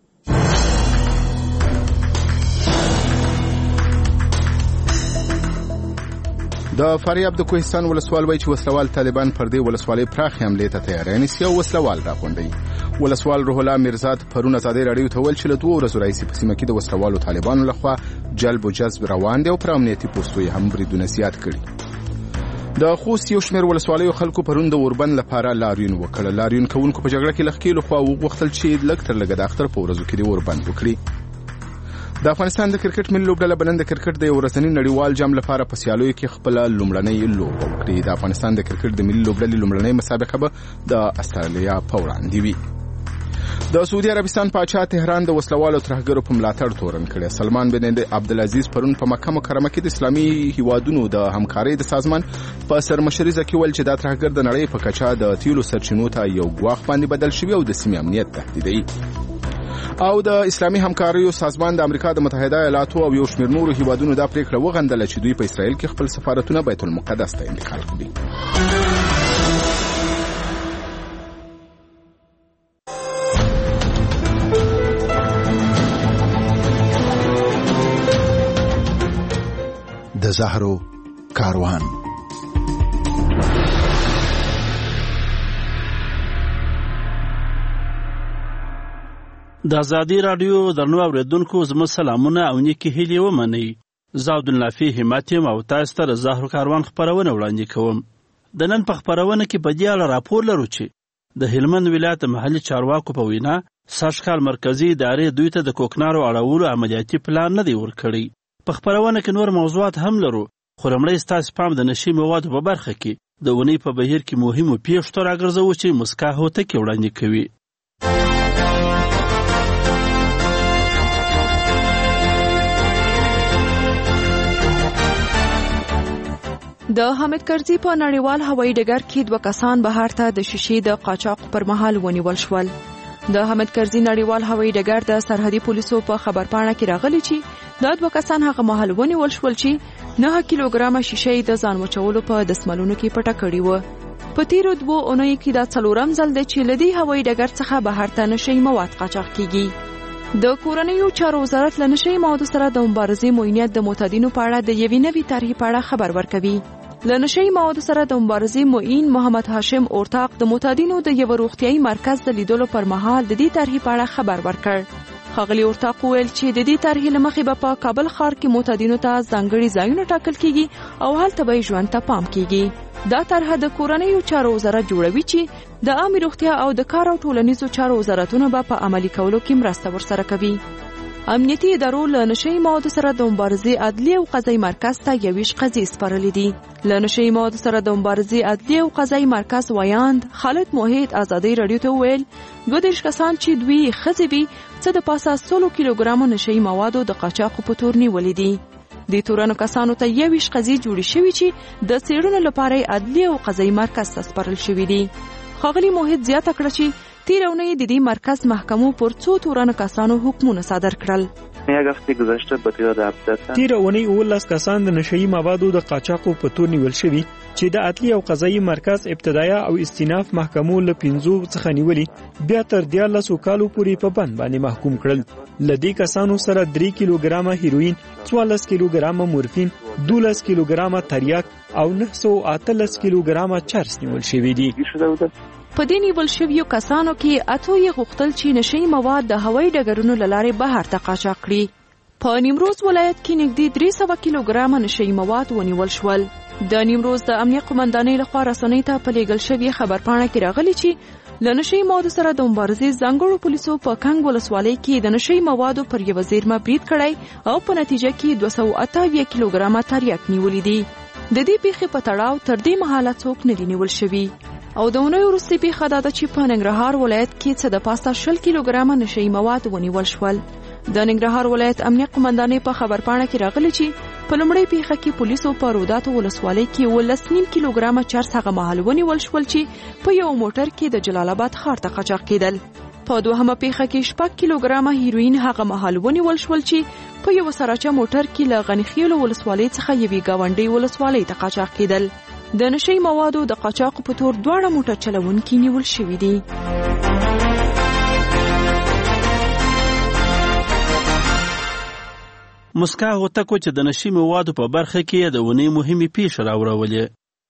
د فاریاب د کوهستان ولسوال وایي چې وسلوال طالبان پر دې ولسوالۍ پراخې حملې ته تیاری نیسي او وسلوال راغونډوي. ولسوال روح الله میرزاد پرون ازادۍ راډیو ته وویل چې له 2 ورځو راهیسې په سیمه کې د وسلوالو طالبانو لخوا جلب و جذب روان دی او پر امنیتي پوستو یې هم بریدونه زیات کړي. د خوست یو شمېر ولسوالیو خلکو پرون د اوربند لپاره لاریون وکړ. لاریون کوونکو په جګړه کې له ښکېلو خوا وغوښتل چې لږ تر لږه د اختر په ورځو کې د اوربند وکړي. د افغانستان د کرکټ ملي لوبډله به نن د کرکټ د یو ورځني نړیوال جام لپاره په سیالیو کې خپله لومړنۍ لوبه وکړي. د افغانستان د کرکټ د ملي لوبډلې لومړنۍ مسابقه به د استرالیا په وړاندې وي. د سعودي عربستان پاچا تهران د وسلوالو ترهګرو په ملاتړ تورن کړی. سلمان بن عبدالعزیز پرون په مکه مکرمه کې د اسلامي هیوادونو د همکارۍ د سازمان په سرمشریزه کې ویل چې دا ترهګر د نړۍ په کچه د تیلو سرچینو ته یو ګواښ باندې بدل شوی او د سیمې امنیت تهدیدوي. او د اسلامي همکاریو سازمان د امریکا د متحده ایالاتو او یو شمېر نورو هیوادونو دا پریکړه وغندله چې دوی په اسرائیل کې خپل سفارتونه بیت المقدس ته انتقال کړي.
د زهرو کاروان.
د ازادي راډیو درنو اوریدونکو زموږ سلامونه او نیکې هیلې ومنئ. زه عبدالنافع همت یم او تاسو ته د زهرو کاروان خپرونه وړاندې کوم. د نن په خپرونه کې په دې اړه راپور لرو چې د هلمند ولایت محلي چارواکو په وینا سږکال مرکزي ادارې دوی ته د کوکنارو اړولو عملیاتي پلان نه دی ورکړی. په خپرونه کې نور موضوعات هم لرو خو لومړی ستاسو پام د نشي موادو په برخه کې د اونۍ په بهیر کې مهمو پیښو ته راګرځوو چې مسکا هوتکې وړاندې کوي.
د حامد کرزي په نړیوال هوایي ډګر کې 2 کسان بهر ته د شیشې د قاچاق پر مهال ونیول شول. د حامد کرزي نړیوال هوایي ډګر د سرحدي پولیسو په خبرپاڼه کې راغلي چې دا 2 کسان هغه مهال ونیول شول چې 9 کیلوګرامه شیشې د ځان وچولو په دسمالونو کې پټه کړې وه. په تیرو 2 اونیو کې دا 4م ځل دی چې له دې هوایي ډګر څخه بهر ته نشي مواد قاچاق کیږي. د کورنیو چارو وزارت له نشي موادو سره د مبارزې معینیت د معتادینو په اړه د یوې نوې طرحې په اړه خبر ورکوي. له نشي موادو سره د مبارزې معین محمد هاشم اورتاق د معتادینو د یو روغتيایي مرکز د لیدلو پر مهال د دې طرحې په اړه خبر ورکړ. ښاغلي اورتاق وویل چې د دې طرحې له مخې به په کابل ښار کې معتادینو ته ځانګړي ځایونه ټاکل کیږي او هلته به ژوند ته پام کیږي. دا طرحه د کورنیو چارو وزارت جوړوي چې د عامه روغتیا او د کار او ټولنیزو چارو وزارتونه به په عملي کولو کې مرسته ورسره کوي. امنیتي ادارو له نشي موادو سره د مبارزې عدلي او قضایي مرکز ته 21 قضیې سپارلې دي. له نشي موادو سره د مبارزې عدلي او قضایي مرکز وایاند خالد موحد ازادي رادیو ته ویل 22 کسان چې دوی ښځې وي څه د پاسه 100 کیلوګرامو نشي موادو د قاچاقو په تور نیولې دي. د تورانو کسانو ته 21 قضیې جوړې شوې چې د څېړنو لپاره عدلي او قضایي مرکز ته سپارل شوې دي. ښاغلي موحد زیاته کړه چې تېره اونۍ د دې مرکز محکمو پر 2 تورن کسانو حکمونه صادر کړل.
یک هفته گذشته به طور ضبط
تیر اونۍ 19 کسان د نشئی موادو د قاچاقو په تور نیول شوي چې د عدلی او قضایي مرکز ابتدایه او استیناف محکمو له 5 څخه نیولي بیا تر 14 کالو پورې په بند باندې محکوم کړل. لدې کسانو سره 3 کیلوګرامه هیروین، 14 کیلوګرامه مورفین، 12 کیلوګرامه تریاک او 918 کیلوګرامه چرس نیول شوي دي.
په دې نیول شویو کسانو کې اته یې غوښتل چې نشئی مواد د هوایي ډګرونو له لارې بهر ته قاچاق کړي. په نیمروز ولایت کې نږدې 300 کیلوګرامه نشئی مواد ونیول شول. د نیمروز د امنیه قومندانۍ لخوا رسنۍ ته په لیږل شوې خبرپاڼه کې راغلي چې له نشئی موادو سره د مبارزې ځانګړو پولیسو په کنګ ولسوالۍ کې د نشئی موادو پر یوه زیرمه برید کړی او په نتیجه کې 228 کیلوګرامه تریاک نیولي دي. د دې پیښې په تړاو تر دې مهاله څوک نه دي نیول شوي. او د اونۍ وروستۍ پیښه دا ده چې په ننګرهار ولایت کې څه د پاسه 20 کیلوګرامه نشئی مواد ونیول شول. د ننګرهار ولایت امنیه قومندانۍ په خبرپاڼه کې راغلي چې په لومړۍ پیښه کې پولیسو په روداتو ولسوالۍ کې 19 کیلوګرامه چرس هغه مهال ونیول شول چې په یو موټر کې د جلال آباد ښار ته قاچاق کېدل. په دوهمه پیښه کې 6 کیلوګرامه هیروین هغه مهال ونیول شول چې په یو سراچه موټر کې له غنیخیل ولسوالۍ څخه یوې گاونډۍ ولسوالۍ ته قاچاق کېدل. د نشئی موادو د قاچاق په تور 2 موټر چلوونکي نیول شوي دي.
مسکا هوتکو چې د نشئی موادو په برخه کې د اونۍ مهمې پیښې راوړولې.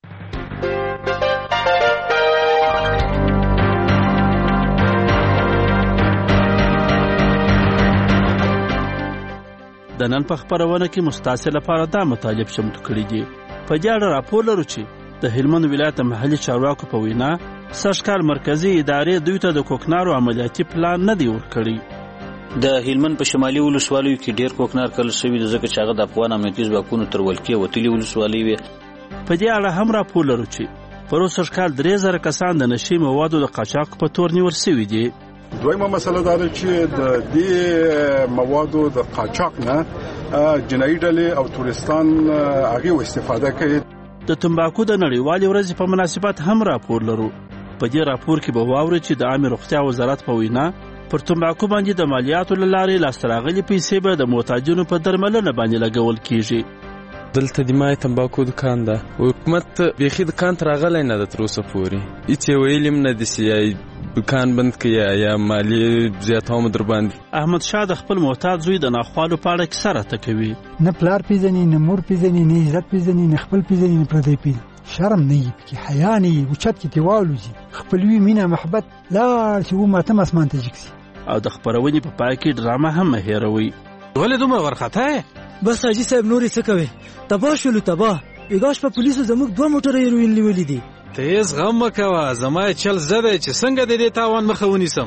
د نن په خبرونه کې مستعصي لپاره دا مطالب شمت کړي دي. په دې اړه راپور لرو چې د هلمند ولایت محلي چارواکو په وینا سږکال مرکزی ادارې دوی ته د کوکنارو عملیاتي پلان نه دی ورکړی.
د هلمند په شمالي ولسوالیو کې ډیر کوکنار کل شوي د ځکه چې هغه د افغان امنیتي ځواکونو تر ولکې وتلي ولسوالۍ وي.
په دې اړه هم راپور لرو چې په سږکال 3000 کسان د نشئی موادو د قاچاق په تور نیول شوي دي.
دویمه مسله دا ده چې د دې موادو د قاچاق نه جنایي ډلې او تورستان هغه استفاده کوي.
د تمباکو د نړیوالې ورځې په مناسبت هم راپور لرو. په دې راپور کې به واورئ چې د عامه روغتیا وزارت په وینا پر تمباکو باندې د مالیاتو له لارې لاسته راغلي پیسې به د محتاجینو په درملنه باندې لګول کیږي.
دلته د مای تمباکو دکان ده. حکومت بیخي دکان ته راغلی نه ده تر اوسه پورې. هېڅ یې ویلي هم نه دي چې دکان بند کړي یا مالیې زیاتوم در باندې.
احمد شاه د خپل محتاج زوی د ناخوالو په اړه کیسه راته کوي.
نه پلار پیژني، نه مور پیژني، نه عزت پیژني، نه خپل پیژني، نه پردی پیژني. شرم نه وي پکې، حیا نه وي، اوچت کې تې والوځي. خپلوي مینه محبت لاړ چې وماتم اسمان ته جګ سي.
او د خپرونې په پای کې ډرامه هم مه هېروئ.
ولې دومره وارخطا یې؟ بس حاجي صاحب نورې څه کوې؟ تباه شولو تباه. بېګاش په پولیسو زموږ 2 موټره هیروین نیولي دي. تیز غم مه کوه، زما یې چل زه دی چې څنګه د دې تاوان مخه ونیسم.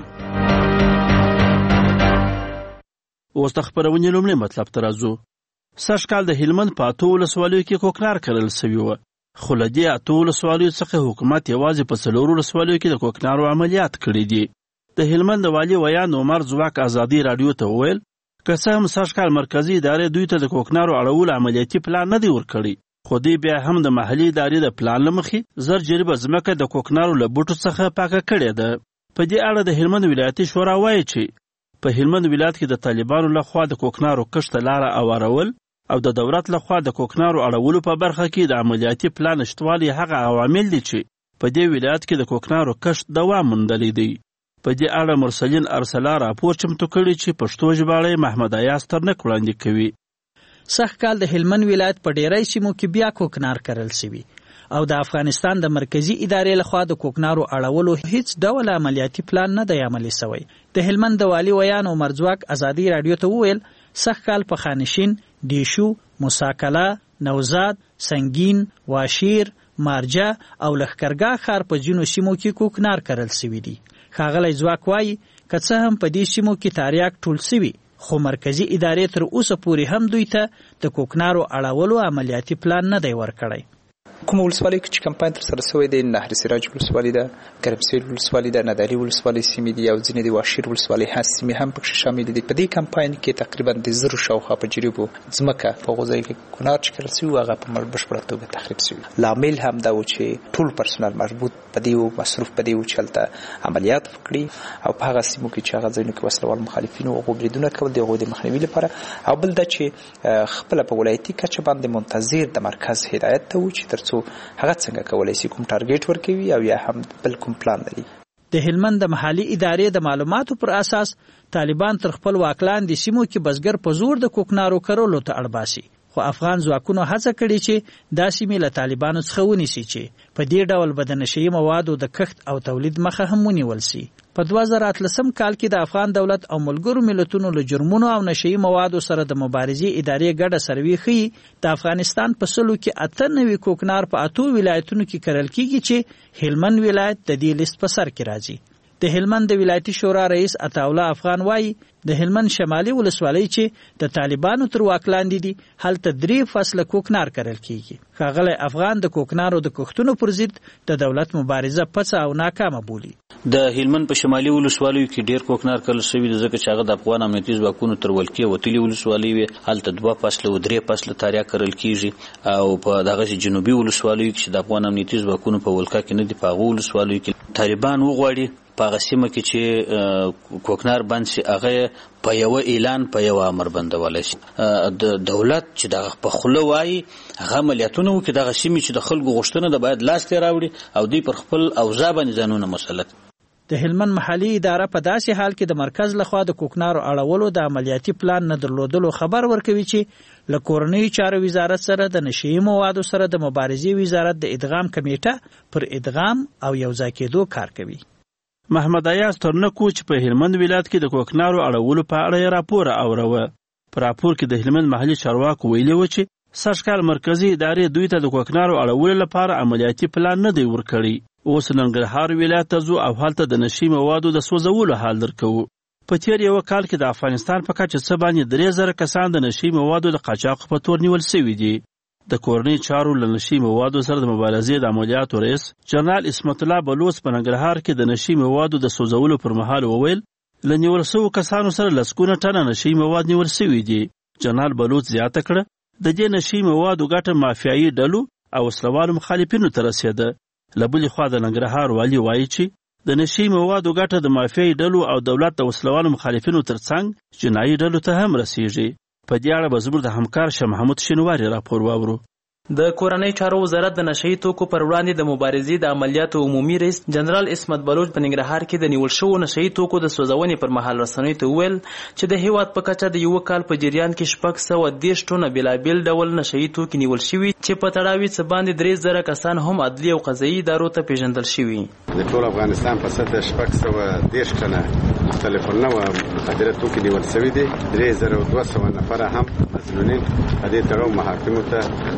اوس د خپرونې لومړی مطلب ته راځو. سږکال د هلمند په 8 ولسوالیو کې کوکنار کرل سوي وه، خو له دې 8 ولسوالیو څخه حکومت یوازې په 4 ولسوالیو کې د کوکنارو عملیات کړي دي. د هلمند والي ویان عمر ځواک ازادي راډیو ته وویل که څه هم سږکال مرکزي ادارې دوی ته د کوکنارو اړولو عملیاتي پلان نه دی ورکړی، خو دوی بیا هم د محلي ادارې د پلان له مخې 1000 جریبه ځمکه د کوکنارو له بوټو څخه پاکه کړې ده. په دې اړه د هلمند ولایتي شورا وایي چې په هلمند ولایت کې د طالبانو لخوا د کوکنارو کښت ته لاره اوارول او د دولت لخوا د کوکنارو اړولو په برخه کې د عملیاتي پلان نشتوالي هغه عوامل دي چې په دې ولایت کې د کوکنارو کښت دوام موندلی دی. په دې اړه مرسلین ارسلا راپور چمتو کړی چې پښتو ژباړه محمد ایاز ترنک وړاندې کوي.
سږکال د هلمند ولایت په ډیری سیمو کې بیا کوکنار کرل شوي او د افغانستان د مرکزی ادارې لخوا د کوکنارو اړولو هیڅ ډول عملیاتي پلان نه دی عملي شوی. د هلمند د والي ویان عمر ځواک ازادي راډیو ته وویل سږکال په خانشین، دیشو، موساکلا، نوزاد، سنگین، واشیر، مارجه او لښکرګاه ښار په ځینو سیمو کې کوکنار کرل شوي دي. ښاغلی ځواک وایي که څه هم په دې سیمو کې تاریاک ټول شوي، خو مرکزی ادارې تر اوسه پورې هم دوی ته د کوکنارو اړولو عملیاتي پلان نه دی ورکړی.
کوم ولسوالۍ کې چې کمپاین تر سره شوی دی نهر سراج ولسوالۍ ده، ګرمسیر ولسوالۍ ده، نادعلي ولسوالۍ سیمې دي او ځینې د واشیر ولسوالۍ سیمې هم پکې شامل دي. په دې کمپاین کې تقریبا د 1000 شاوخوا په جریبو ځمکه په غوځای کې کونار چې کړل شوی هغه په بشپړه توګه تخریب شوی. لامل هم دا و چې ټول پرسونل مربوط په دې او مصروف په دې و چې هلته عملیات وکړي او په هغه سیمو کې چې هغه ځایونو کې وسلوال مخالفینو هغو بریدونه کول د هغو د مخنیوي لپاره، او بل دا چې خپله په ولایتي کچه باندې منتظر د مرکز هدایت ته و چې تر څو هغه څنګه کولای شي کوم ټارګټ ورکوي او یا هم بل کوم پلان لري.
د هلمند د محلي ادارې د معلوماتو پر اساس طالبان تر خپل واکلان د سیمو کې بزګر په زور د کوکنارو کرولو ته اړ باسي، خو افغان ځواکونو هڅه کړې چې دا سیمې له طالبانو څخه ونیسي چې په دې ډول به د نشهیي موادو د کښت او تولید مخه هم ونیول سي. په 2013 کال کې د افغان دولت او ملګرو ملتونو له جرمونو او نشهیي موادو سره د مبارزې ادارې ګډه سروې ښیي د افغانستان په سلو کې 98 کوکنار په 8 ولایتونو کې کرل کیږي چې هلمند ولایت د دې لیست په سر کې راځي. د هلمند د ولایتي شورا رئیس عطاالله افغان وایي د هلمند شمالي ولسوالۍ چې د طالبانو تر واک لاندې دي هلته 3 فصله کوکنار کرل کیږي. ښاغلی افغان د کوکنارو د کښتونو پر ضد د دولت مبارزه پڅه او ناکامه بولي.
د هلمند په شمالي ولسوالیو کې ډیر کوکنار کرل شوی د ځکه چې هغه د افغان امنیتي ځواکونو تر ولکې وتلي ولسوالۍ وي، هلته 2 فصله او 3 فصله تاریا کرل کیږي، او په دغه جنوبي ولسوالیو کې چې د افغان امنیتي ځواکونو په ولکه کې نه دي په هغه ولسوالیو کې طالبان وغواړي په هغه سیمه کې چې کوکنار بند شي هغه په یو اعلان په یو امر بندولی شي. د دولت چې دغه په خوله وایي هغه عملیاتونه وکړي دغه سیمې چې د خلکو غوښتنه ده باید لاس ته راوړي او دوی پر خپل اوضاع باندې ځانونه مسلط.
د هلمند محلي اداره په داسې حال کې د مرکز لخوا د کوکنارو اړولو د عملیاتي پلان نه درلودلو خبر ورکوي چې له کورنیو چارو وزارت سره د نشهیي موادو سره د مبارزې وزارت د ادغام کمیټه پر ادغام او یوځای کېدو کار کوي.
محمد ایاز ترنکو چې په هلمند ولایت کې د کوکنارو اړولو په اړه راپور اوروه. په راپور کې د هلمند محلي چارواکو ویلي و چې سږکال مرکزي ادارې دوی ته د کوکنارو اړولو لپاره عملیاتي پلان نه دی ورکړی. اوس ننګرهار ولایت ته ځو او هلته د نشهیي موادو د سوځولو حال درکوو. په تیر یو کال کې د افغانستان په کچه څه باندې 3000 کسان د نشهیي موادو د قاچاق په تور نیول شوي دي. د کورنۍ چارو له نشهیي موادو سره د مبارزې د عملیاتو رئیس جنرال اسمت الله بلوچ په ننګرهار کې د نشهیي موادو د سوځولو پر مهال وویل له نیول شوو کسانو سره لسګونه ټنه نشهیي مواد نیول شوي دي. جنرال بلوچ زیاته کړه د دې نشهیي موادو ګټه مافیایي ډلو او وسلوالو مخالفینو ته رسېده. له بلې خوا د ننګرهار والي وایي چې د نشهیي موادو ګټه د مافیایي ډلو او دولت د وسلوالو مخالفینو ترڅنګ جنایي ډلو ته هم رسیږي. په دې اړه به زموږ د همکار شاه محمود شینواري راپور واورو.
د کورنۍ چارو وزارت د نشهیي توکو پر وړاندې د مبارزې د عملیاتو عمومي رئیس جنرال اسمت بلوچ په ننګرهار کې د نیول شوو نشهیي توکو د سوځونې پر مهال رسنیو ته وویل چې د هیواد په کچه د یو کال په جریان کې 630 ټنه بېلابېل ډول نشهیي توکي نیول شوي چې په تړاو څه باندې 3000 کسان هم عدلي او قضایي ادارو ته پیژندل شوي.
د ټول افغانستان په سطح 630 ټنه مختلف نوع مخدره توکي نیول شوي دي. 3200 نفره هم مسؤلین په دې تړاو محاکمو ته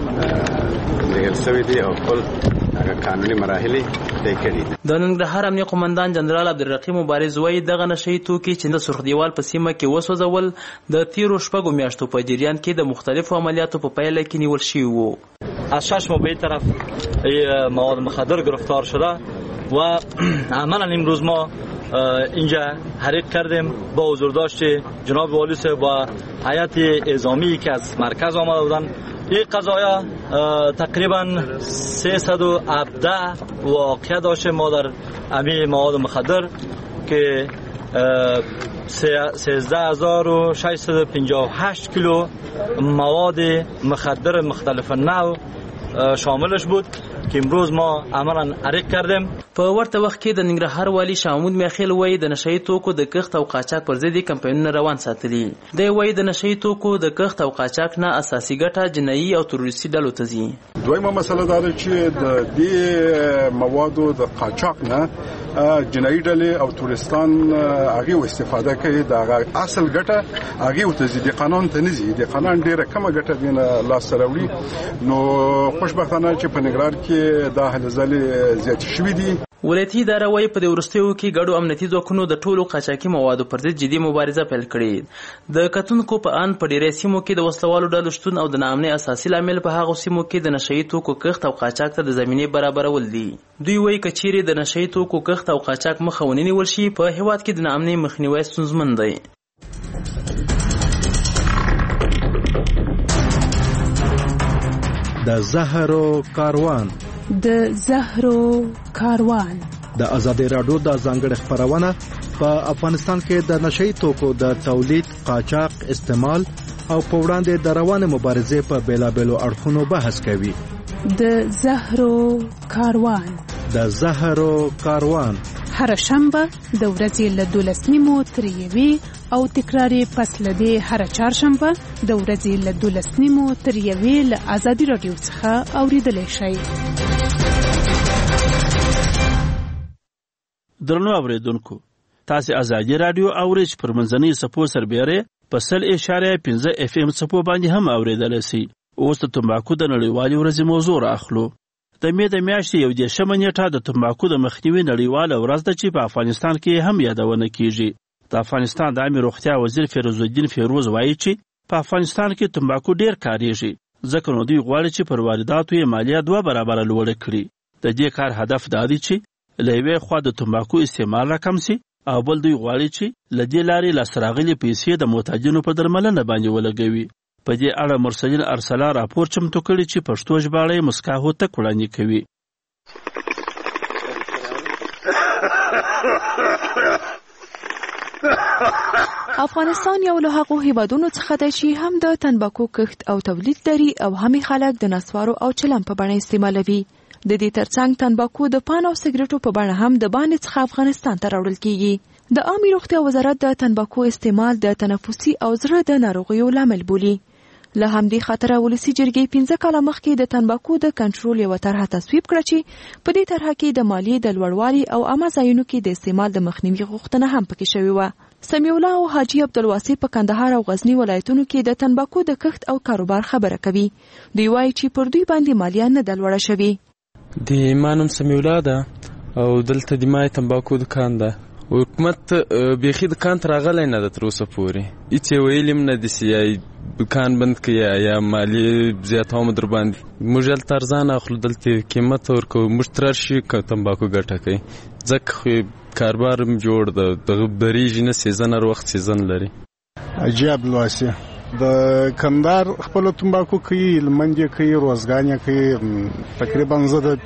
لګل شوی دی او خپل هغه قانوني مراحل طی کړي.
د ننګرهار امنیه قومندان جنرال عبدالرقیب مبارز وایي دغه نشهیي توکي چې د سرخ دیوال په سیمه کې وسوځول د تیرو 6 میاشتو په جریان کې د مختلفو عملیاتو په پیل کې نیول شوي وو.
از 6 ماه به این طرف مواد مخدر گرفتار شده و عملا امروز ما اینجا حریق کردیم با حضورداشت جناب والی صاحب و هیئت اعزامی که از مرکز آمده بودن. این قضایا تقریبا 317 واقعه داشته ما در امی مواد مخدر که 13658 کیلو مواد مخدر مختلف نوع شاملش بود که امروز ما عملا حریق کردیم.
په ورته وخت کې د ننګرهار والی شامود میخیل وایي د نشهیي توکو د کښت او قاچاق پر ضد کمپاینونه روان ساتلي. دی وایي د نشهیي توکو د کښت او قاچاق نه اساسي ګټه جنایي او تروریستي ډلو ته ځي.
دویمه مسله دا ده چې د دې موادو د قاچاق نه جنایي ډلې او تورستان هغه استفاده کوي. د اصل ګټه هغه ته ځي، د قانون ته نه ځي. د قانون ډیره کمه ګټه دینه لاس سره وړي. نو خوشبختانه چې په ننګرهار کې دا هلې ځلې زیات شوي دي.
ولایتي اداره وايي په دې وروستیو کې ګډو امنیتي ځواکونو د ټولو قاچاقي موادو پر ضد جدي مبارزه پیل کړې. د کتونکو په ان په ډیری سیمو کې د وسلوالو ډلو شتون او د ناامنۍ اساسي لامل په هغو سیمو کې د نشهیي توکو کښت او قاچاق ته د زمینې برابرول دي. دوی وايي که چیرې د نشهیي توکو کښت او قاچاق مخه ونه نیول شي په هیواد کې د ناامنۍ مخنیوی ستونزمن دی.
د زهرو کاروان د ازادي راډیو د ځانګړي خبرونه په افغانستان کې د نشهیي توکو د تولید، قاچاق، استعمال او په وړاندې د روانې مبارزې په بیلابیلو اړخونو بحث کوي.
د زهرو کاروان هر شنبه د ورځې له 12:30 تر 1 او تکراری پس لدې هر چهارشنبه د ورځې له 12:30 تر 1 له ازادي راډیو څخه اوریدلای شئ.
درنو اوریدونکو، تاسو ازادي راډیو اورئ پر منځنۍ صفو سربېره په 100.5 FM صفو باندې هم اوریدلای شئ. اوس د تمباکو د نړیوالې ورځې موضوع راخلو. د مې د میاشتې 11 نیټه د تمباکو د مخنیوي نړیواله ورځ ده چې په افغانستان کې هم یادونه کیږي. د افغانستان د عامه روغتیا وزیر فیروز الدین فیروز وایي چې په افغانستان کې تمباکو ډیر کاریږي، ځکه نو دوی غواړي چې پر وارداتو یې مالیه 2 برابره لوړه کړي. د دې کار هدف دا دی چې له یوې خوا د تمباکو استعمال راکم سي او بل دوی غواړي چې له دې لارې لاسته راغلي پیسې د محتاجینو په درملنه باندې ولګوي. په دې اړه مرسلین ارسلا راپور چمتو کړی چې پښتو ژباړه یې مسکا هوتک وړاندې کوي.
افغانستان یو له هغو هیوادونو څخه دی چې هم د تنباکو کښت او تولید لري او هم خلک د نسوارو او چلم په بڼه استعمالوي. د دې ترڅنګ تنباکو د پان او سګریټو په بڼه هم د باندې څخه افغانستان ته راوړل کیږي. د عامه روغتیا وزارت د تنباکو استعمال د تنفسي او زړه د ناروغیو لامل بولي. له همدې خاطره ولسی جرګې 15 کاله مخکې د تنباکو د کنټرول یو طرحه تصویب کړه چې په دې طرحه کې د مالیې د لوړوالي او عامه ځایونو کې د استعمال د مخنیوي غوښتنه هم پکې شوې وه. سمیع الله او حاجی عبدالواسع په کندهار او غزنی ولایتونو کې د تنباکو د کښت او کاروبار خبره کوي. دوی وایي چې پر دوی باندې مالیه نه ده لوړه شوې.
د مانم سمیع الله ده او دلته د مای تنباکو دکان ده. حکومت بیخي دکان ته راغلی نه ده تر اوسه پورې. هیڅ یې ویلي هم نه دي چې دکان بند کړي یا مالیې زیاتوم در باندې. موږ هلته ارزانه اخلو، دلته قیمت ورکوو. موږ تر راشي تنباکو ګټه کوي، ځکه کاروبار هم جوړ ده. دغه بریږي نه، سیزن هر وخت سیزن لري.
حاجي عبدالواسع د کندهار خپل تنباکو کوي، لمندې کوي، روزګان کوي. تقریبا زه د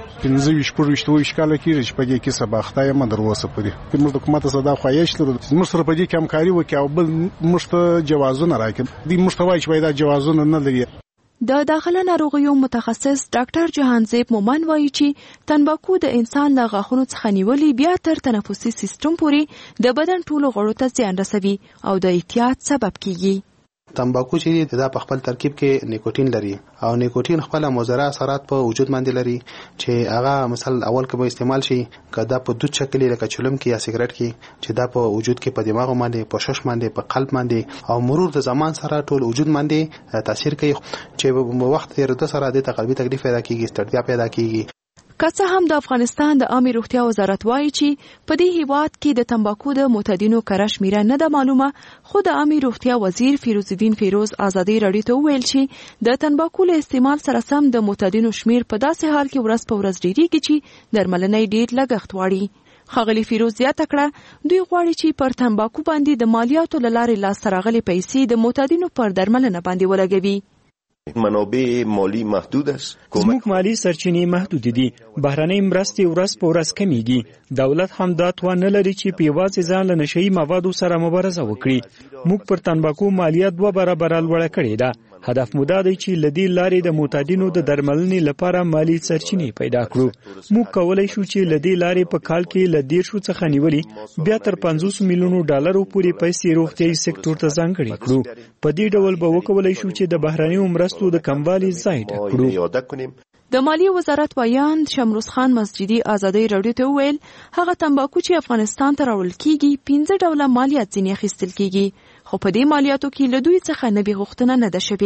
15-20 کاله کېږي چې په دې کې سباخته یم در اوسه پورې. موږ د حکومت څخه دا خواهش لرو موږ سره په دې کې همکاري وکړي او بل موږ ته جوازونه راکړي. دوی موږ ته وایي چې باید دا جوازونه نه لري.
د داخله ناروغیو متخصص ډاکټر جهانزیب مومن وایي چې تنباکو د انسان له غاښونو څخه نیولې بیا تر تنفسي سیستم پورې د بدن ټولو غړو ته زیان رسوي او د احتیاط سبب کیږي.
تنباکو چې دا په خپل ترکیب کې نیکوتین لري او نیکوتین خپل مضر اثرات په وجود باندې لري چې هغه مثلا اول کې به استعمال شي کدا په دود شکل لکه چلم کې یا سیګریټ کې چې دا په وجود کې په دماغ باندې، په شش باندې، په قلب باندې او مرور د زمان سره ټول وجود باندې تاثیر کوي چې په وخت تیرېدو سره د قلبي تکلیف پیدا کیږي، ستړیا پیدا کیږي.
که څه هم د افغانستان د عامه روغتیا وزارت وایي چې په دې هیواد کې د تنباکو د معتادینو کره شمیره نه ده معلومه، خو د عامه روغتیا وزیر فیروز الدین فیروز ازادي راډیو ته وویل چې د تنباکو له استعمال سره سم د معتادینو شمیر په داسې حال کې ورځ په ورځ ډیریږي چې درملنې ډیر لګښت غواړي. ښاغلي فیروز زیاته کړه دوی غواړي چې پر تنباکو باندې د مالیاتو له لارې لاسته راغلي پیسې د معتادینو پر درملنه باندې ولګوي.
منابع مالی محدود است.
زموږ مالی سرچینې محدود دي. بهرنۍ مرستې ورځ په ورځ کمیږي. دولت هم دا توان نه لري چې په یوازې ځان له نشهیي موادو سره مبارزه وکړي. موږ پر تنباکو مالیه 2 برابره لوړه کړې ده. هدف مو دا دی چې له دې لارې د معتادینو د درملنې لپاره مالی سرچینې پیدا کړو. موږ کولی شو چې له دې لارې په کال کې له 10 څخه نیولې بیا تر 50 میلیونو ډالرو پورې پیسې روغتیايي سکتور ته ځانګړې کړو. په دې ډول به وکولای شو چې د بهرنیو مرستو د کموالي ځای ډک کړو.
د مالیې وزارت وایان شمروز خان مسجدي ازادي راډیو ته وویل هغه تنباکو چې افغانستان ته راوړل کیږي 15 ډوله مالیات ځینې اخیستل کیږي، خو په دې مالیاتو کې له دوی څخه نوې غوښتنه نه ده شوې.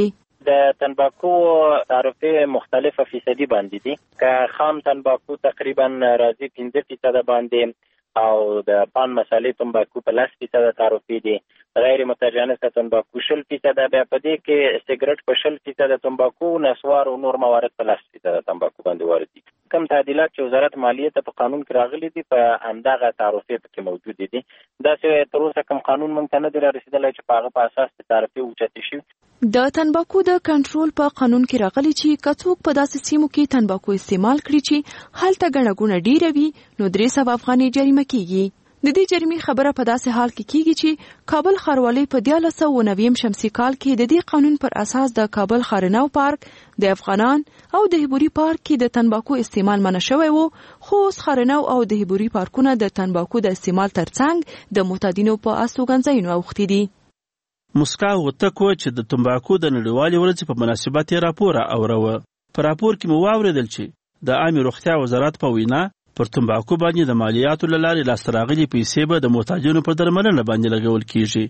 د تنباکو تعرفه مختلفه فیصدي باندې دي. که خام تنباکو تقریبا راځي 15% باندې او د پان مسالې تنباکو په 10% تعرفه دي. غیر متجانسه تنباکو 10%، بیا په دې کې سیګریټ په 10% تنباکو، نسوار او نور موارد په 10% تنباکو باندې وارد دي. کوم تعدیلات چې وزارت مالیې ته په قانون کې راغلي دي په همدغه تعرفه کې موجود دي. داسې تر اوسه کوم قانون مونږ ته نه دی رسیدلی چې په هغه په اساس د تعرفې اوچتې شي.
د تنباکو د کنټرول په قانون کې راغلي چې کڅوک په داسې سیمو کې تنباکو استعمال کړي چې هلته ګڼه ګوڼه ډیره وي نو 300 افغانۍ جریمه کیږي. د دې جریمې خبره په داسې حال کې کیږي چې کابل ښاروالۍ په 1990 شمسي کال کې د دې قانون پر اساس د کابل خارناو پارک، د افغانان او د هبوري پارک کې د تنباکو استعمال منع شوی وو، خو اوس خارناو او د هبوري پارکونه د تنباکو د استعمال ترڅنګ د معتادینو په استوګنځایونو اوښتي دي.
مسکا وتکو چې د تنباکو د نړیوالې ورځې په مناسبت یې راپور اوروه. په راپور کې مو واوریدل چې د عامه روغتیا وزارت په وینا پر تنباکو باندې د مالیاتو له لارې لاسته راغلي پیسې به د محتاجینو پر درملنه باندې لګول کیږي.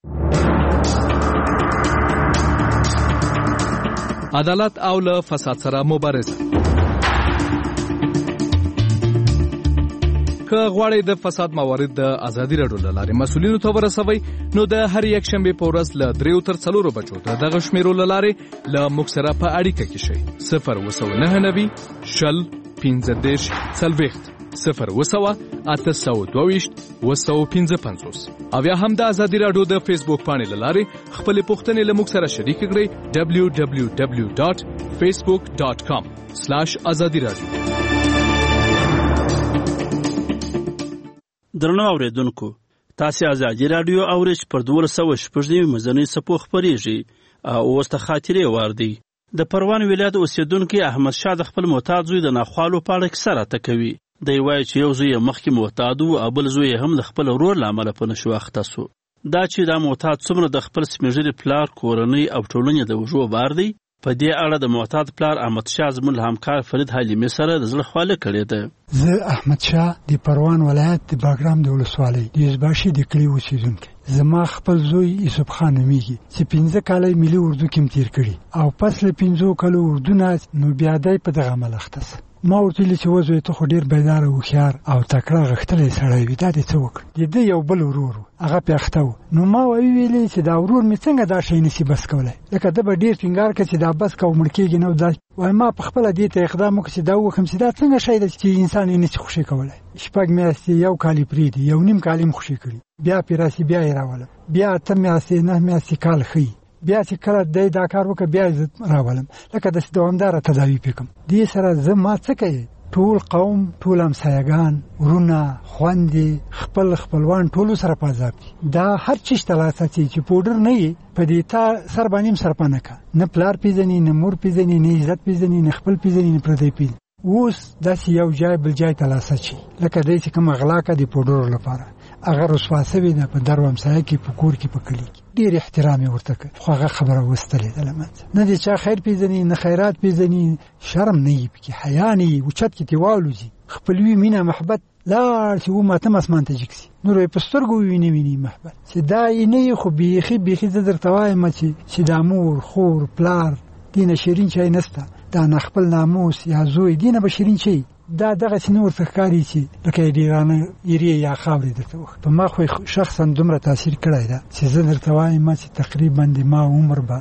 عدالت او له فساد سره مبارزه. که غواړئ د فساد موارد د ازادي راډیو له لارې مسؤلینو ته ورسوئ نو د هر یک شنبې په ورځ له 3 تر 4 بجو د دغه شمیرو له لارې له موږ سره په اړیکه کې شئ. 02990 شل 15 40 0 822 255 او یا هم د ازادي راډیو د فیسبوک پاڼې له لارې خپلې پوښتنې له موږ سره شریک کړئ. www.facebook.com/azadiradio.
درنو اوریدونکو، تاسو ازادي راډیو اورئ پر 1290 مزنی سپو خبريږي او اوس ته خاطرې واردی. د پروان ولایت اوسیدونکو احمد شاه د خپل معتاد زوی د ناخوالو په اړه کیسه راته کوي. دی وایي چې یو زوی مخکې معتاد و او بل زوی هم د خپل ورور له امله په نشو اخته سو. دا چې دا معتاد څومره د خپل سپېژلي پلار، کورنۍ او ټولنې د وژو بار دی، په دې اړه د معتاد پلار احمد شاه زموږ همکار فرید حلیمي سره د زړه خواله کړې ده.
زه احمد شاه د پروان ولایت د باګرام د ولسوالۍ د یزباشي د کلي اوسیدونکی. زما خپل زوی یوسف خان نومیږي چې 15 کاله ملي اردو کې تیر کړي او پس له 15 کالو اردو نه نو بیا دی په دغه عمل اخته سه. ما ورته ویل چې وزوی ته خو ډیر بیدار او هوښیار او تکړه غښتلی سړی وي، دا دې څه وکړ؟ د ده یو بل ورور هغه پې اخته و. نو ما ویلې چې دا ورور مې څنګه دا شی نشي بس کولی، لکه ده به ډېر ټینګار کړه چې دا بس که او مړ کېږي نه دا وایي. ما په خپله دې ته اقدام وکړ چې دا ووښم چې دا څنګه شی ده چې انسان یې نشي خوشي کولی. 6 میاشتې 1 کال یې پرېږدي، 1.5 کال یې خوشي کړي، بیا پې راسي بیا یې راولم، بیا 8 میاشتې 9 میاشتې کال ښیي، بیا چې کله دی دا کار وکړه بیا یې راولم، لکه داسې دوامداره تداوي پې کړم. دې سره زه ما څه کوي، ټول قوم، ټول همسایګان، ورونه، خویندې، خپلوان ټولو سره په عذاب دي. دا هر چیز ته لاس اچوي چې پوډر نه یې په دې تا سر باندې هم سرپنه که نه پلار پېژني، نه مور پېژني، نه عزت پېژني، نه خپل پېژني، نه پردی پېژني. اوس داسې یو ځای بل ځای ته لاس اچوي لکه دی چې کوم اغلا که د پوډرو لپاره. هغه رسوا سوې ده په در و همسایه کې، په کور کې، په کلي کې. ډېر احترام یې ورته کړ، خو هغه خبره وستلې ده له منځه. نه د چا خیر پېژني، نه خیرات پېژني، شرم نه یې پکې، حیا نه یې، اوچت کې تې والوځي. خپلوي مینه محبت لاړ چې وماتم اسمان ته جګ سي، نور یې په سترګو ویني محبت چې دا یې نه یې. خو بیخي زه درته وایم چې دا مور، خور، پلار دینه شیرین چای نسته، دا نه خپل ناموس یا زوی دینه به شیرین چای دا دغه نور ښکاري چې لکه ډیرانه ایرې یا خاورې درته وخت. په ما خو شخصا دومره تاثیر کړی ده چې زه درته وایم چې تقریبا د ما عمر به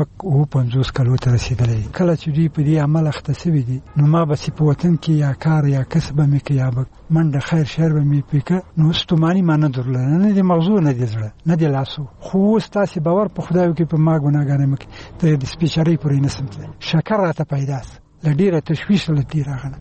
50 کالو ته رسېدلی. کله چې دوی په دې عمل اخته سوي دي نو ما بسې په وطن کې یا کار یا کسب به مې که یا به منډه خیر شر به مې پې که، نو ستوماني ما نه درلوده، نه د مغزو، نه د زړه، نه د لاسو. خو اوس تاسې باور په خدای وکړئ په ما ګناهګانې مه کوي، ته د سپېچرۍ پورې نسم تللی. شکر راته پیدا سه له ډېره تشویش له دې راغله.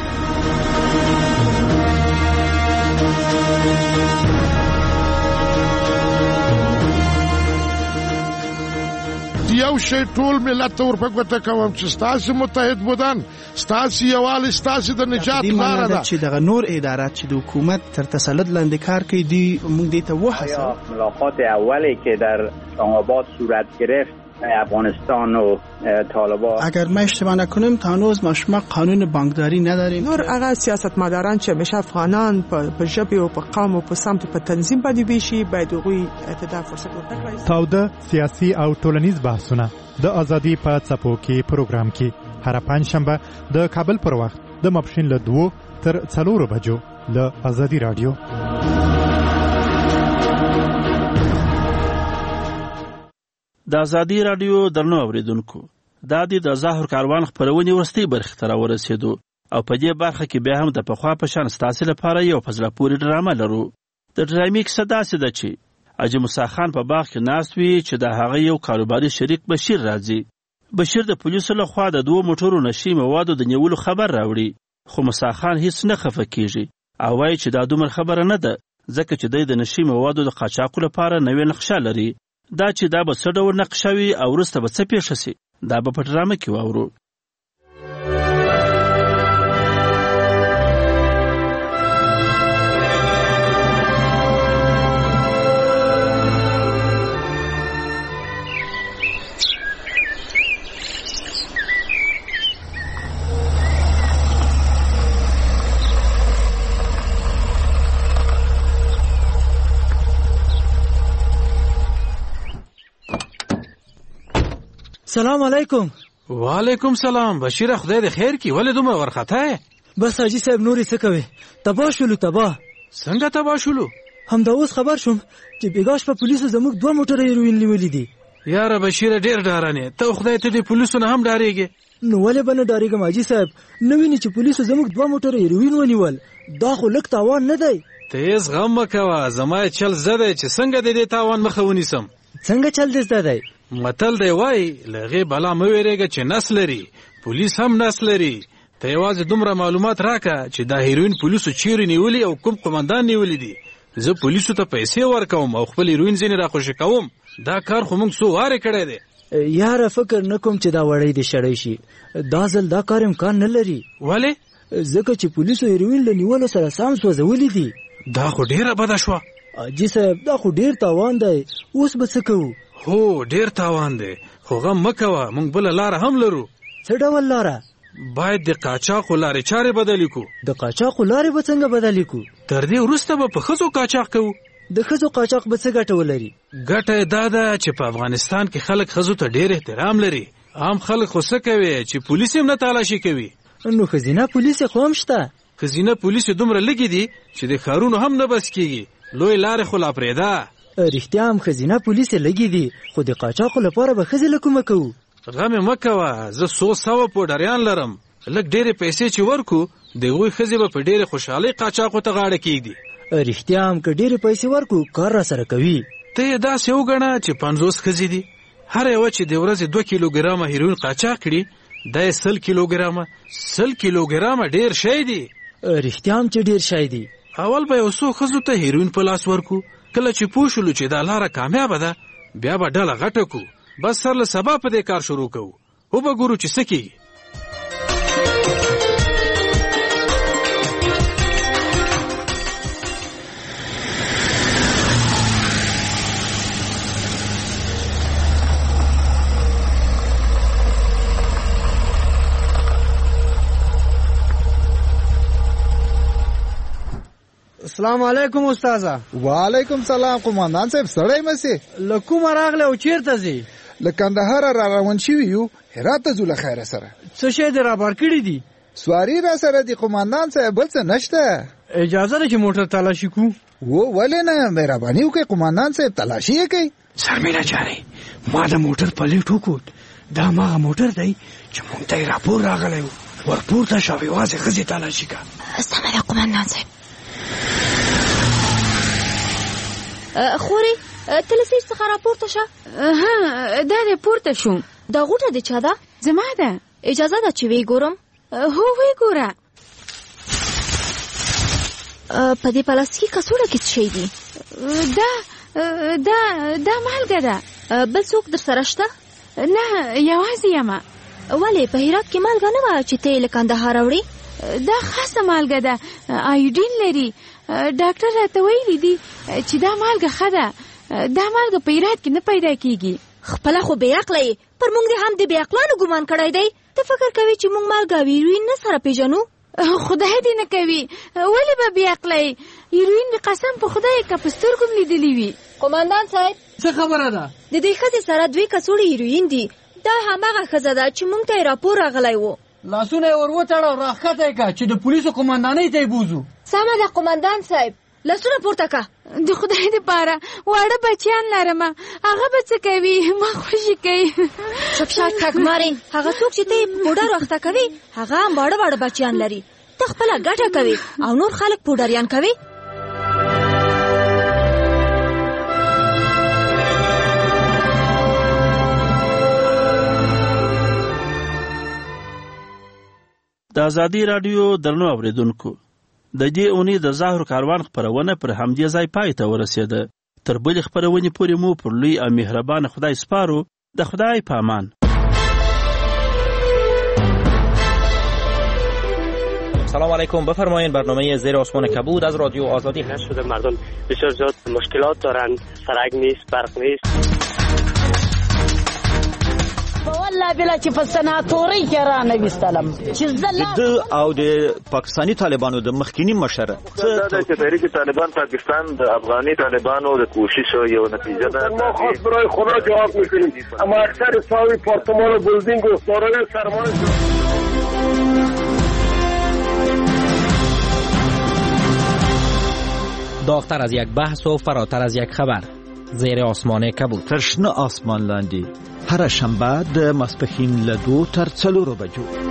یو شی ټول ملت ته ورپګوته کوم چې ستاسو متحد بودن، ستاسو یووالی، ستاسو د نجات لاره ده.
چې دغه نور ادارات چې د حکومت تر تسلط لاندې کار کوي، موږ دې ته وهڅوو.
ملاقات اولی که در اسلام آباد صورت گرفت
افغانستان و طالبان.
اگر ما اشتباه نکنیم تا هنوز ما قانون بانکداری نداریم.
نور هغه سیاستمداران چې همیشه افغانان په ژبې او په قوم او په سمت په تنظیم باندې ویشي باید هغوی ته فرصت ورکړي.
تاوده سیاسي او ټولنیز بحثونه د ازادي په څپو کې پروګرام کې هر پنځشنبه د کابل پر وخت د ماپښین له 2 تر 4 بجو له ازادي رادیو.
د ازادي رادیو درنو اوریدونکو دا د ظاهر کاروان خپرونې ورستۍ برخې ته راورسېدو او په دې برخه کې بیا هم د پخوا په شان ستاسو لپاره یو فضله پورې ډرامه لرو. د ډرامې کیسه داسې ده چې حاجي موسی خان په باغ کې ناست وي چې د هغه یو کاروباري شریک بشیر راځي. بشیر د پولیسو لخوا د 2 موټرو نشي موادو د نیولو خبر راوړي، خو موسی خان هیڅ نه خفه کیږي او وایي چې دا دومره خبره نه ده ځکه چې د نشي موادو د قاچاقو لپاره نوې نقشه لري. دا چې دا به څه ډول نقشه وي او وروسته به څه پیښه شي دا به په ډرامه کې واورو.
سلام علیکم.
وعلیکم سلام. بشیر خدای دې خیر کی. ولې دومره ورخته؟
بس حاجی صاحب نورې څه کوي؟ تباه شولو. تباه
څنګه تباه شولو؟
همدا اوس خبر شوم چې بیګاش په پولیسو زموږ 2 موټر هیروین نیولې دي.
یاره بشیر ډیر ډارانه ته خدای ته دې پولیسو نه هم ډاریږي.
نو ولې به نه ډاریږم حاجی صاحب؟ نو ویني چې پولیسو زموږ 2 موټر هیروین ونیول. دا خو لک تاوان نه دی.
تیز غم مکوه. زما چل زده چې څنګه دې تاوان مخه ونیسم.
څنګه چل دې زده دی؟
متل دی وای لغه بلا مې ویریږي چې نس لري، پولیس هم نس لري. ته یوازې دومره معلومات راکړه چې دا هیروین پولیسو چیرې نیولي او کوم قومندان نیولي دي. زه پولیسو ته پیسې ورکوم او خپل هیروین ځینې راخوشي کوم. دا کار خو موږ څو واره کړی دی.
یاره فکر نکوم چې دا وړی دې شړی شي. دا ځل دا کار امکان نه لري.
ولې؟
ځکه چې پولیسو هیروین له نیولو سره سم سوځولي دي.
دا خو ډیره بده شوه.
حاجي صاحب دا خو ډیر تاوان دی. اوس به څه کوو؟
هو ډیر تاوان دی خو غم مکوه. موږ بل لاره هم لرو.
څه ډول لاره؟
باید د قاچاقو لارې چارې بدلې کو.
د قاچاقو لارې به څنګه بدلې کو؟
تر دې وروسته به په ښځو قاچاق کوو.
د ښځو قاچاق به څه ګټه ولري؟
ګټه یې دا ده چې په افغانستان کې خلک ښځو ته ډیر احترام لري. عام خلک خو څه کوي چې پولیس هم نه تالاشي کوي.
نو ښځینه پولیس خو هم شته.
ښځینه پولیس دومره لږې دي چې د ښارونو هم نه بس کیږي. لوی لارې خو لا پرېږده.
رښتیا هم ښځینه پولیس لګي دي خو د قاچاقو لپاره به ښځې له کومه کوو؟
غم یې مه کوه. زه 100 پوډریان لرم. لږ ډېرې پیسې چې ورکو د هغوی ښځې به په ډېرې خوشحالۍ قاچاقو ته غاړه کېږدي.
رښتیا هم که ډېرې پیسې ورکو کار را سره کوي.
ته یې داسې وګڼه چې 50 ښځې دي، هر یوه چې د ورځې 2 کیلوګرامه هیروین قاچاق کړي دا یې 100 کیلوګرامه. 100 کیلوګرامه ډېر شی دی.
رښتیا هم چې ډېر شی دی.
اول به یو څو ښځو ته هیروین په لاس ورکو، کله چې پوه شولو چې دا لاره کامیابه ده بیا به ډله غټه کو، بس سر له سبا په دې کار شروع کوو، وبه ګورو چې څه کېږي.
السلام علیکم استاذه.
وعلیکم سلام قومندان صاحب. سړی مسي
له کومه راغلی او چیرته ځې؟
له کندهار را روان شوي یو، هرات ته ځو له خیره سره.
څه شی دې رابار کړي دي؟
سواري را سره دي قومندان صاحب، بل څه نشته.
اجازه ده چې موټر تلاشي کو؟
ولې نه، مهرباني وکړئ قومندان صاحب، تلاشي یې کوي.
سرمینه جاري ما د موټر پلیټ وکوت، دا هماغه موټر دی چې مونږ ته یې راپور راغلی و. ورپورته شو، یوازې ښځې تلاشي کا.
سمه ده قومندان صاحب. خوري ته له سیټ څخه راپورته شه. دا دی پورته شوم. دا غوټه د چا ده؟ زما ده. اجازه ده چې وی ګورم؟ هو وی ګوره. په دې پلاستیکي کڅوړه کې څه شی دي؟ دا مالګه ده. بل څوک در سره شته؟ نه یوازې یمه. ولې په هرات کې مالګه نه وه چې ته یې له کندهار راوړې؟ دا خاصه مالګه ده، آیوډین لري. ډاکټر راته ویلي دي چې دا مالګه ښه ده. دا مالګه په هرات کې نه پیدا کیږي. خپله خو بې عقله یې، پر موږ دې هم د بې عقلانو ګمان کړی دی. ته فکر کوې چې موږ مالګه او هیروین نه سره پیژنو؟
خدای دې نه کوي، ولې به بې عقله یې؟ هیروین مې قسم په خدای که په سترګو م لیدلي وي.
قمندان صاحب
څه خبره ده؟
د دې ښځې سره 2 کڅوړې هیروین دي. دا هماغه ښځه ده چې موږ ته یې راپور راغلی و.
لاسونه یې ور وتړه او راښکته یې کړه چې د پولیسو قمندانۍ ته یې بوځو.
سمه ده قمندان صاحب، لاسونه پورته که.
د خدای دپاره واړه بچیان لرمه، هغه به څه کوي؟ ما خوشي کوي.
چپ شه ټګمارې، هغه څوک چې ته یې پوډر اخته کوي هغه هم واړه بچیان لري. ته خپله ګټه کوي او نور خلک پوډریان کوي.
د ازادي راډیو درنو اوریدونکو، د دې اونۍ د زهرو کاروان خپرونه پر همدې ځای پای ته ورسېده. تر بلې خپرونې پورې مو پر لوی او مهربان خدای سپارو. د خدای په امان.
سلام علیکم. بفرمایید برنامه زیر آسمان کبود از رادیو آزادی
نشده. مردم بسیار زیاد مشکلات دارند، سرک نیست، برق نیست.
والله بلا چې په سناتورۍ کې رانویستلم چې
د او د پاکستاني طالبانو د مخکینی مشر
دا چې تحریک طالبان پاکستان د افغاني طالبانو د کوشش یو نتیجه ده.
ما خاص برای خدا جواب میکنیم، اما اکثر ساوی پارتمان و بلدینگ و دارای سرمایه
داغتر از یک بحث و فراتر از یک خبر. زیر آسمان کبود.
تر شنه آسمان لاندې هر شنبه د ماسپښین له 2 تر 4 بجو.